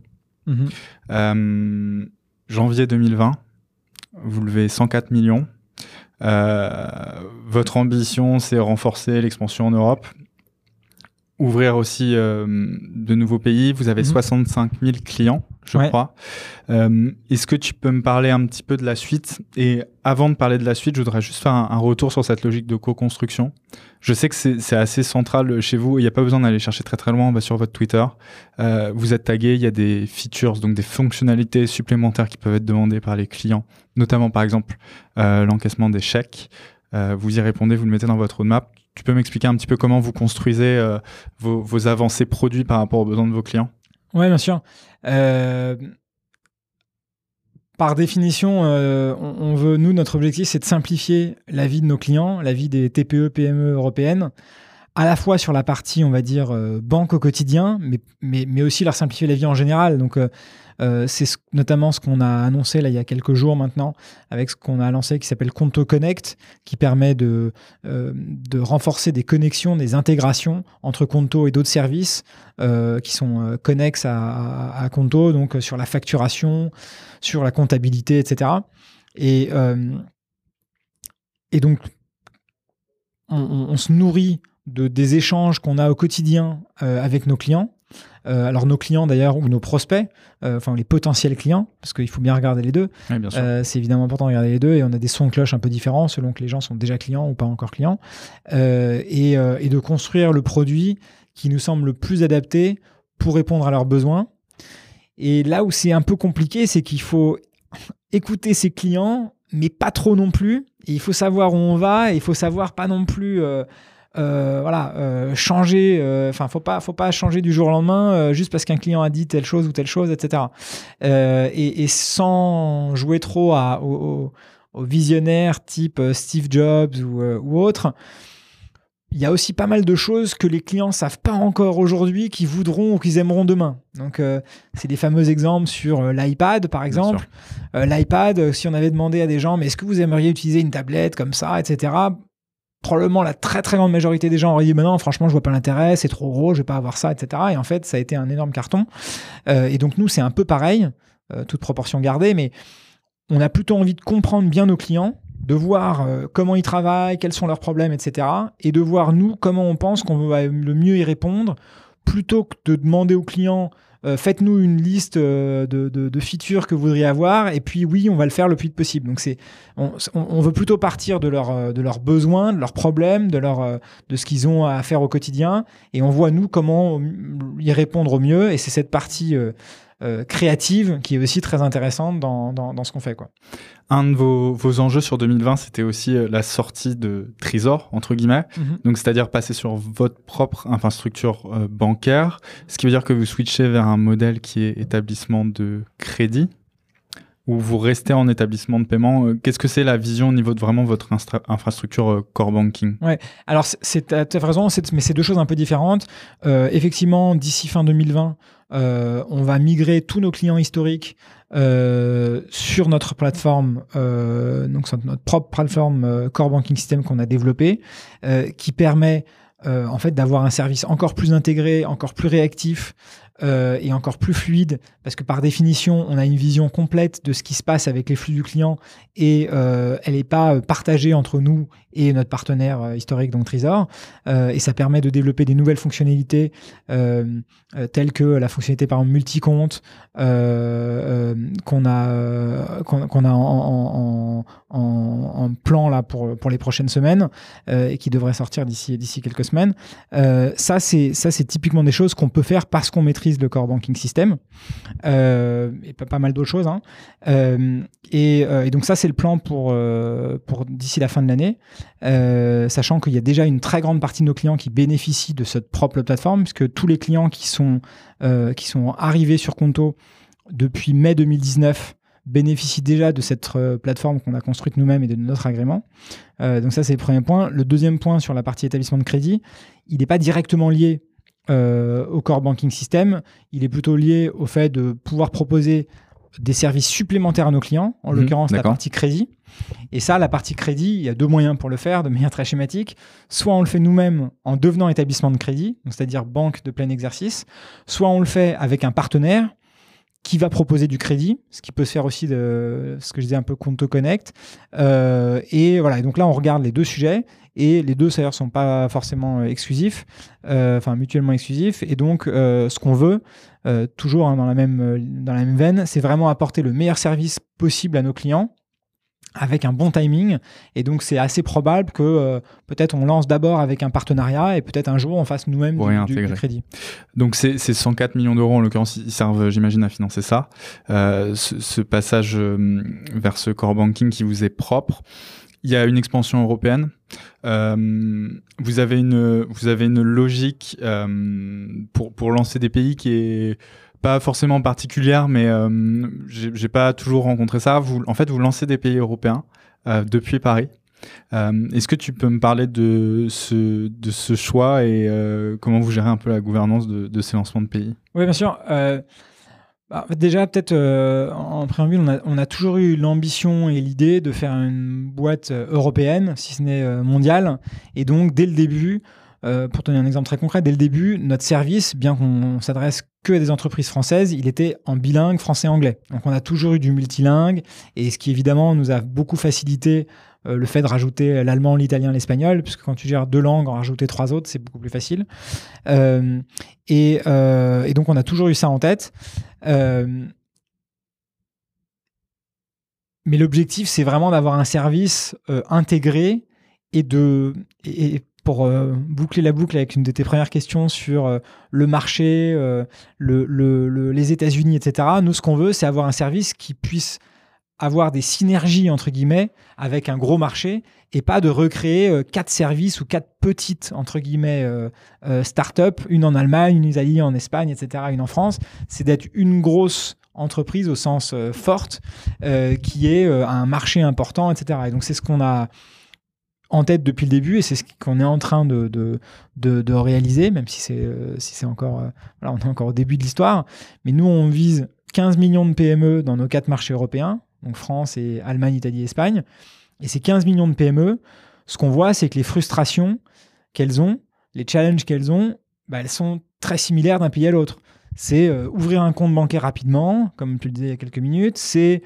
Janvier 2020, vous levez 104 millions. Votre ambition, c'est renforcer l'expansion en Europe, ouvrir aussi de nouveaux pays. Vous avez 65 000 clients, je crois. Est-ce que tu peux me parler un petit peu de la suite ? Et avant de parler de la suite, je voudrais juste faire un retour sur cette logique de co-construction. Je sais que c'est assez central chez vous. Il n'y a pas besoin d'aller chercher très très loin. On va sur votre Twitter. Vous êtes tagué. Il y a des features, donc des fonctionnalités supplémentaires qui peuvent être demandées par les clients, notamment par exemple l'encaissement des chèques. Vous y répondez, vous le mettez dans votre roadmap. Tu peux m'expliquer un petit peu comment vous construisez vos avancées produits par rapport aux besoins de vos clients ? Oui, bien sûr. Par définition, notre objectif, c'est de simplifier la vie de nos clients, la vie des TPE, PME européennes, à la fois sur la partie, on va dire, banque au quotidien, mais aussi leur simplifier la vie en général. Donc, c'est notamment ce qu'on a annoncé là, il y a quelques jours maintenant, avec ce qu'on a lancé qui s'appelle Conto Connect, qui permet de renforcer des connexions, des intégrations entre Conto et d'autres services qui sont connexes à Conto, donc sur la facturation, sur la comptabilité, etc. Et donc, on se nourrit des échanges qu'on a au quotidien avec nos clients. Alors nos clients d'ailleurs, ou nos prospects, les potentiels clients, parce qu'il faut bien regarder les deux. Oui, bien sûr. C'est évidemment important de regarder les deux, et on a des sons de cloche un peu différents selon que les gens sont déjà clients ou pas encore clients, et de construire le produit qui nous semble le plus adapté pour répondre à leurs besoins. Et là où c'est un peu compliqué, c'est qu'il faut écouter ses clients, mais pas trop non plus. Et il faut savoir où on va, et il faut savoir pas non plus... changer, faut pas changer du jour au lendemain juste parce qu'un client a dit telle chose ou telle chose, etc. Et sans jouer trop aux visionnaires type Steve Jobs ou autre. Il y a aussi pas mal de choses que les clients savent pas encore aujourd'hui, qu'ils voudront ou qu'ils aimeront demain. Donc, c'est des fameux exemples sur l'iPad, par exemple. L'iPad, si on avait demandé à des gens, mais est-ce que vous aimeriez utiliser une tablette comme ça, etc., probablement la très très grande majorité des gens auraient dit non, franchement je vois pas l'intérêt, c'est trop gros, je vais pas avoir ça, etc. Et en fait ça a été un énorme carton, et donc nous c'est un peu pareil, toute proportion gardée, mais on a plutôt envie de comprendre bien nos clients, de voir comment ils travaillent, quels sont leurs problèmes, etc. Et de voir, nous, comment on pense qu'on va le mieux y répondre, plutôt que de demander aux clients faites-nous une liste de features que vous voudriez avoir, et puis oui, on va le faire le plus vite possible. Donc on veut plutôt partir de leurs besoins, de leurs problèmes, de ce qu'ils ont à faire au quotidien, et on voit, nous, comment y répondre au mieux, et c'est cette partie créative qui est aussi très intéressante dans ce qu'on fait, quoi. Un de vos enjeux sur 2020, c'était aussi la sortie de Trésor, entre guillemets. Donc, c'est-à-dire passer sur votre propre infrastructure bancaire, ce qui veut dire que vous switchez vers un modèle qui est établissement de crédit, ou vous restez en établissement de paiement. Qu'est-ce que c'est la vision au niveau de vraiment votre infrastructure core banking? Ouais. Alors, tu as raison, mais c'est deux choses un peu différentes. Effectivement, d'ici fin 2020, on va migrer tous nos clients historiques sur notre plateforme, donc sur notre propre plateforme Core Banking System qu'on a développée, qui permet en fait d'avoir un service encore plus intégré, encore plus réactif et encore plus fluide, parce que par définition, on a une vision complète de ce qui se passe avec les flux du client et elle n'est pas partagée entre nous et notre partenaire historique, donc Trésor. Et ça permet de développer des nouvelles fonctionnalités telles que la fonctionnalité par exemple multi-compte qu'on a en plan là pour les prochaines semaines et qui devrait sortir d'ici quelques semaines. Ça c'est typiquement des choses qu'on peut faire parce qu'on maîtrise le core banking system et pas mal d'autres choses, hein. Et donc ça c'est le plan pour d'ici la fin de l'année, sachant qu'il y a déjà une très grande partie de nos clients qui bénéficient de cette propre plateforme, puisque tous les clients qui sont arrivés sur Conto depuis mai 2019 bénéficient déjà de cette plateforme qu'on a construite nous-mêmes et de notre agrément. Donc ça c'est le premier point. Le deuxième point sur la partie établissement de crédit, il n'est pas directement lié au core banking system, il est plutôt lié au fait de pouvoir proposer des services supplémentaires à nos clients, en l'occurrence la partie crédit. Et ça, la partie crédit, il y a deux moyens pour le faire de manière très schématique. Soit on le fait nous-mêmes en devenant établissement de crédit, donc c'est-à-dire banque de plein exercice, soit on le fait avec un partenaire qui va proposer du crédit, ce qui peut se faire aussi de ce que je disais un peu Conto Connect. Et voilà, et donc là on regarde les deux sujets, et les deux d'ailleurs sont pas forcément exclusifs, enfin mutuellement exclusifs. Et donc ce qu'on veut, toujours hein, dans la même veine, c'est vraiment apporter le meilleur service possible à nos clients, avec un bon timing. Et donc c'est assez probable que peut-être on lance d'abord avec un partenariat et peut-être un jour on fasse nous-mêmes du crédit. Donc ces 104 millions d'euros en l'occurrence, ils servent j'imagine à financer ça, ce passage vers ce core banking qui vous est propre. Il y a une expansion européenne. Vous avez une logique pour lancer des pays qui est pas forcément particulière, mais j'ai pas toujours rencontré ça. Vous lancez des pays européens depuis Paris. Est-ce que tu peux me parler de ce choix et comment vous gérez un peu la gouvernance de ces lancements de pays? Oui, bien sûr. Déjà, peut-être en préambule, on a toujours eu l'ambition et l'idée de faire une boîte européenne, si ce n'est mondiale. Et donc, dès le début, pour donner un exemple très concret, dès le début, notre service, bien qu'on s'adresse que à des entreprises françaises, il était en bilingue français-anglais. Donc on a toujours eu du multilingue, et ce qui évidemment nous a beaucoup facilité le fait de rajouter l'allemand, l'italien, l'espagnol, puisque quand tu gères deux langues, en rajouter trois autres, c'est beaucoup plus facile. Et donc on a toujours eu ça en tête. Mais l'objectif, c'est vraiment d'avoir un service intégré et pour boucler la boucle avec une de tes premières questions sur le marché, les États-Unis, etc. Nous, ce qu'on veut, c'est avoir un service qui puisse avoir des synergies, entre guillemets, avec un gros marché, et pas de recréer 4 services ou 4 petites, entre guillemets, start-up, une en Allemagne, une en Italie, en Espagne, etc., une en France. C'est d'être une grosse entreprise au sens forte, qui est un marché important, etc. Et donc, c'est ce qu'on a en tête depuis le début, et c'est ce qu'on est en train de réaliser, même si c'est encore, on est encore au début de l'histoire. Mais nous, on vise 15 millions de PME dans nos 4 marchés européens, donc France et Allemagne, Italie, Espagne. Et ces 15 millions de PME, ce qu'on voit, c'est que les frustrations qu'elles ont, les challenges qu'elles ont, elles sont très similaires d'un pays à l'autre. C'est ouvrir un compte bancaire rapidement, comme tu le disais il y a quelques minutes, c'est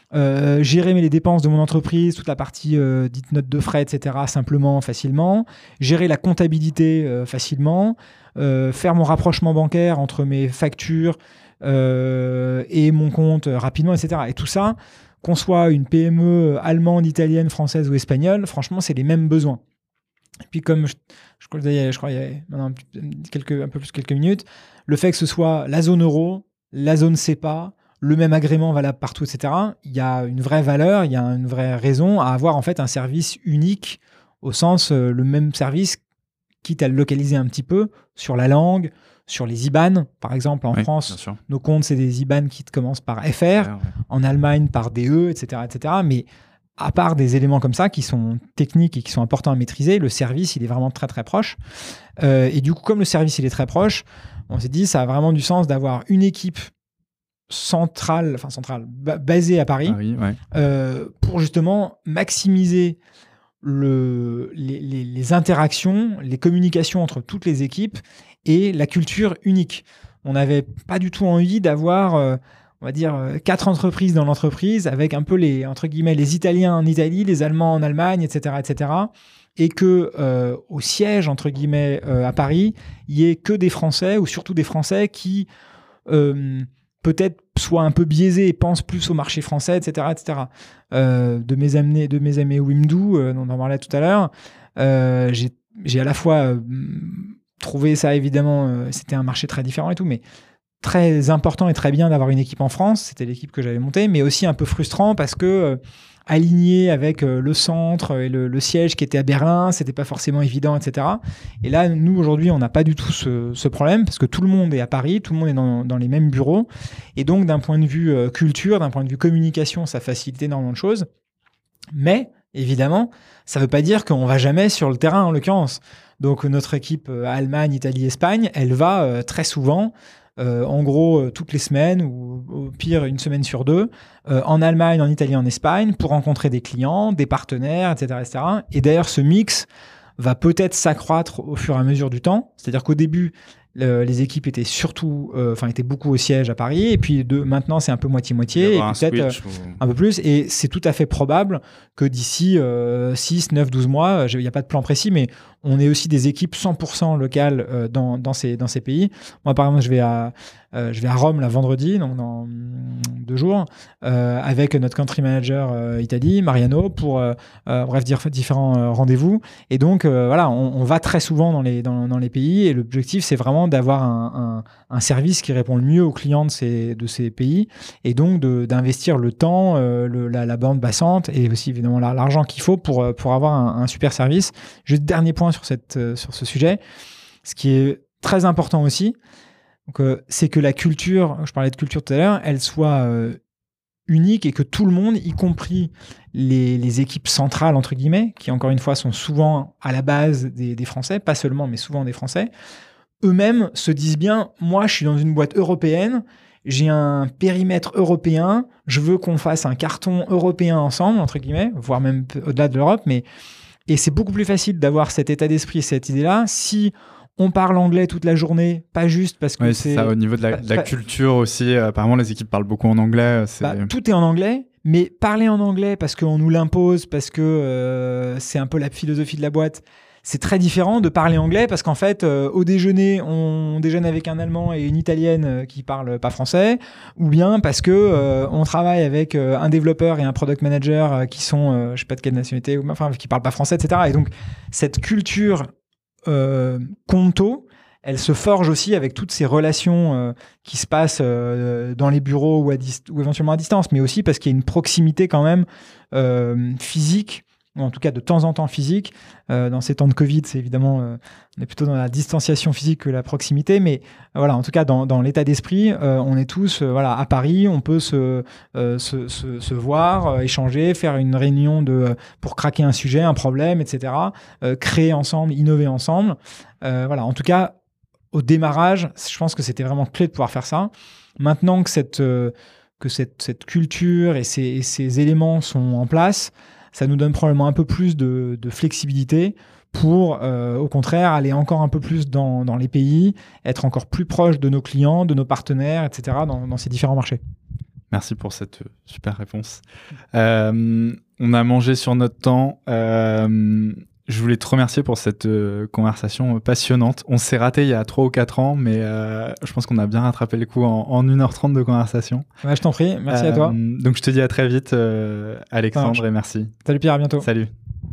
gérer les dépenses de mon entreprise, toute la partie dite note de frais, etc., simplement, facilement, gérer la comptabilité facilement, faire mon rapprochement bancaire entre mes factures et mon compte rapidement, etc. Et tout ça, qu'on soit une PME allemande, italienne, française ou espagnole, franchement, c'est les mêmes besoins. Et puis comme je crois il y a maintenant un peu plus quelques minutes, le fait que ce soit la zone euro, la zone CEPA, le même agrément valable partout, etc., il y a une vraie valeur, il y a une vraie raison à avoir en fait un service unique, au sens le même service, quitte à le localiser un petit peu sur la langue, sur les IBAN. Par exemple, en France, nos comptes, c'est des IBAN qui commencent par FR, en Allemagne par DE, etc., etc. Mais à part des éléments comme ça qui sont techniques et qui sont importants à maîtriser, le service, il est vraiment très, très proche. Et du coup, comme le service, il est très proche, on s'est dit, ça a vraiment du sens d'avoir une équipe centrale, basée à Paris, pour justement maximiser les interactions, les communications entre toutes les équipes et la culture unique. On n'avait pas du tout envie d'avoir, on va dire, 4 entreprises dans l'entreprise avec un peu entre guillemets, les Italiens en Italie, les Allemands en Allemagne, etc., etc. Et que au siège, entre guillemets, à Paris, il n'y ait que des Français, ou surtout des Français qui peut-être soient un peu biaisés et pensent plus au marché français, etc., etc. De mes amis Wimdu, dont on en parlait tout à l'heure, j'ai à la fois trouvé ça, évidemment, c'était un marché très différent et tout, mais très important et très bien d'avoir une équipe en France, c'était l'équipe que j'avais montée, mais aussi un peu frustrant parce que aligné avec le centre et le siège qui était à Berlin, c'était pas forcément évident, etc. Et là, nous, aujourd'hui, on n'a pas du tout ce problème parce que tout le monde est à Paris, tout le monde est dans les mêmes bureaux. Et donc, d'un point de vue culture, d'un point de vue communication, ça facilite énormément de choses. Mais, évidemment, ça ne veut pas dire qu'on ne va jamais sur le terrain, en l'occurrence. Donc, notre équipe Allemagne, Italie, Espagne, elle va très souvent, en gros, toutes les semaines ou au pire une semaine sur 2, en Allemagne, en Italie, en Espagne, pour rencontrer des clients, des partenaires, etc., etc. Et d'ailleurs, ce mix va peut-être s'accroître au fur et à mesure du temps. C'est-à-dire qu'au début, les équipes étaient étaient beaucoup au siège à Paris, et puis maintenant c'est un peu moitié-moitié, et peut-être un peu plus, et c'est tout à fait probable que d'ici 6, 9, 12 mois, il n'y a pas de plan précis, mais on est aussi des équipes 100% locales dans ces pays. Moi, par exemple, je vais à Rome là, vendredi, donc dans 2 jours, avec notre country manager Italie, Mariano, pour différents rendez-vous. Et donc, voilà, on va très souvent dans les pays, et l'objectif, c'est vraiment d'avoir un service qui répond le mieux aux clients de ces pays, et donc d'investir le temps, la bande passante, et aussi évidemment l'argent qu'il faut pour avoir un super service. Juste dernier point sur ce sujet, ce qui est très important aussi, c'est que la culture, je parlais de culture tout à l'heure, elle soit unique, et que tout le monde, y compris les équipes centrales, entre guillemets, qui encore une fois sont souvent à la base des Français, pas seulement, mais souvent des Français, eux-mêmes se disent bien, moi je suis dans une boîte européenne, j'ai un périmètre européen, je veux qu'on fasse un carton européen ensemble, entre guillemets, voire même au-delà de l'Europe, et c'est beaucoup plus facile d'avoir cet état d'esprit, cette idée-là, si on parle anglais toute la journée, pas juste parce que c'est ça, au niveau de la culture aussi, apparemment les équipes parlent beaucoup en anglais. Tout est en anglais, mais parler en anglais parce qu'on nous l'impose, parce que c'est un peu la philosophie de la boîte, c'est très différent de parler anglais parce qu'en fait, au déjeuner, on déjeune avec un Allemand et une Italienne qui parlent pas français, ou bien parce que on travaille avec un développeur et un product manager qui sont, je sais pas de quelle nationalité, qui parlent pas français, etc. Et donc, cette culture Conto, elle se forge aussi avec toutes ces relations qui se passent dans les bureaux ou éventuellement à distance, mais aussi parce qu'il y a une proximité quand même physique, ou en tout cas de temps en temps physique. Dans ces temps de Covid, c'est évidemment, on est plutôt dans la distanciation physique que la proximité, mais voilà, en tout cas dans l'état d'esprit, on est tous à Paris, on peut se voir, échanger, faire une réunion pour craquer un sujet, un problème, etc., créer ensemble, innover ensemble. En tout cas, au démarrage, je pense que c'était vraiment clé de pouvoir faire ça. Maintenant que cette culture et ces éléments sont en place, ça nous donne probablement un peu plus de flexibilité pour, au contraire, aller encore un peu plus dans les pays, être encore plus proche de nos clients, de nos partenaires, etc., dans ces différents marchés. Merci pour cette super réponse. On a mangé sur notre temps. Je voulais te remercier pour cette conversation passionnante. On s'est raté il y a 3 ou 4 ans, mais je pense qu'on a bien rattrapé le coup en 1h30 de conversation. Ouais, je t'en prie, merci à toi. Donc je te dis à très vite, Alexandre, et merci. Salut Pierre, à bientôt. Salut.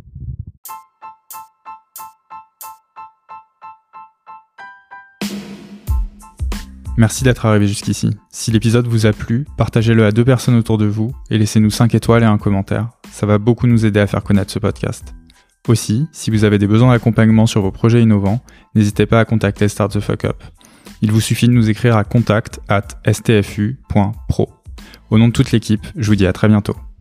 Merci d'être arrivé jusqu'ici. Si l'épisode vous a plu, partagez-le à 2 personnes autour de vous et laissez-nous 5 étoiles et un commentaire. Ça va beaucoup nous aider à faire connaître ce podcast. Aussi, si vous avez des besoins d'accompagnement sur vos projets innovants, n'hésitez pas à contacter Start the Fuck Up. Il vous suffit de nous écrire à contact@stfu.pro. Au nom de toute l'équipe, je vous dis à très bientôt.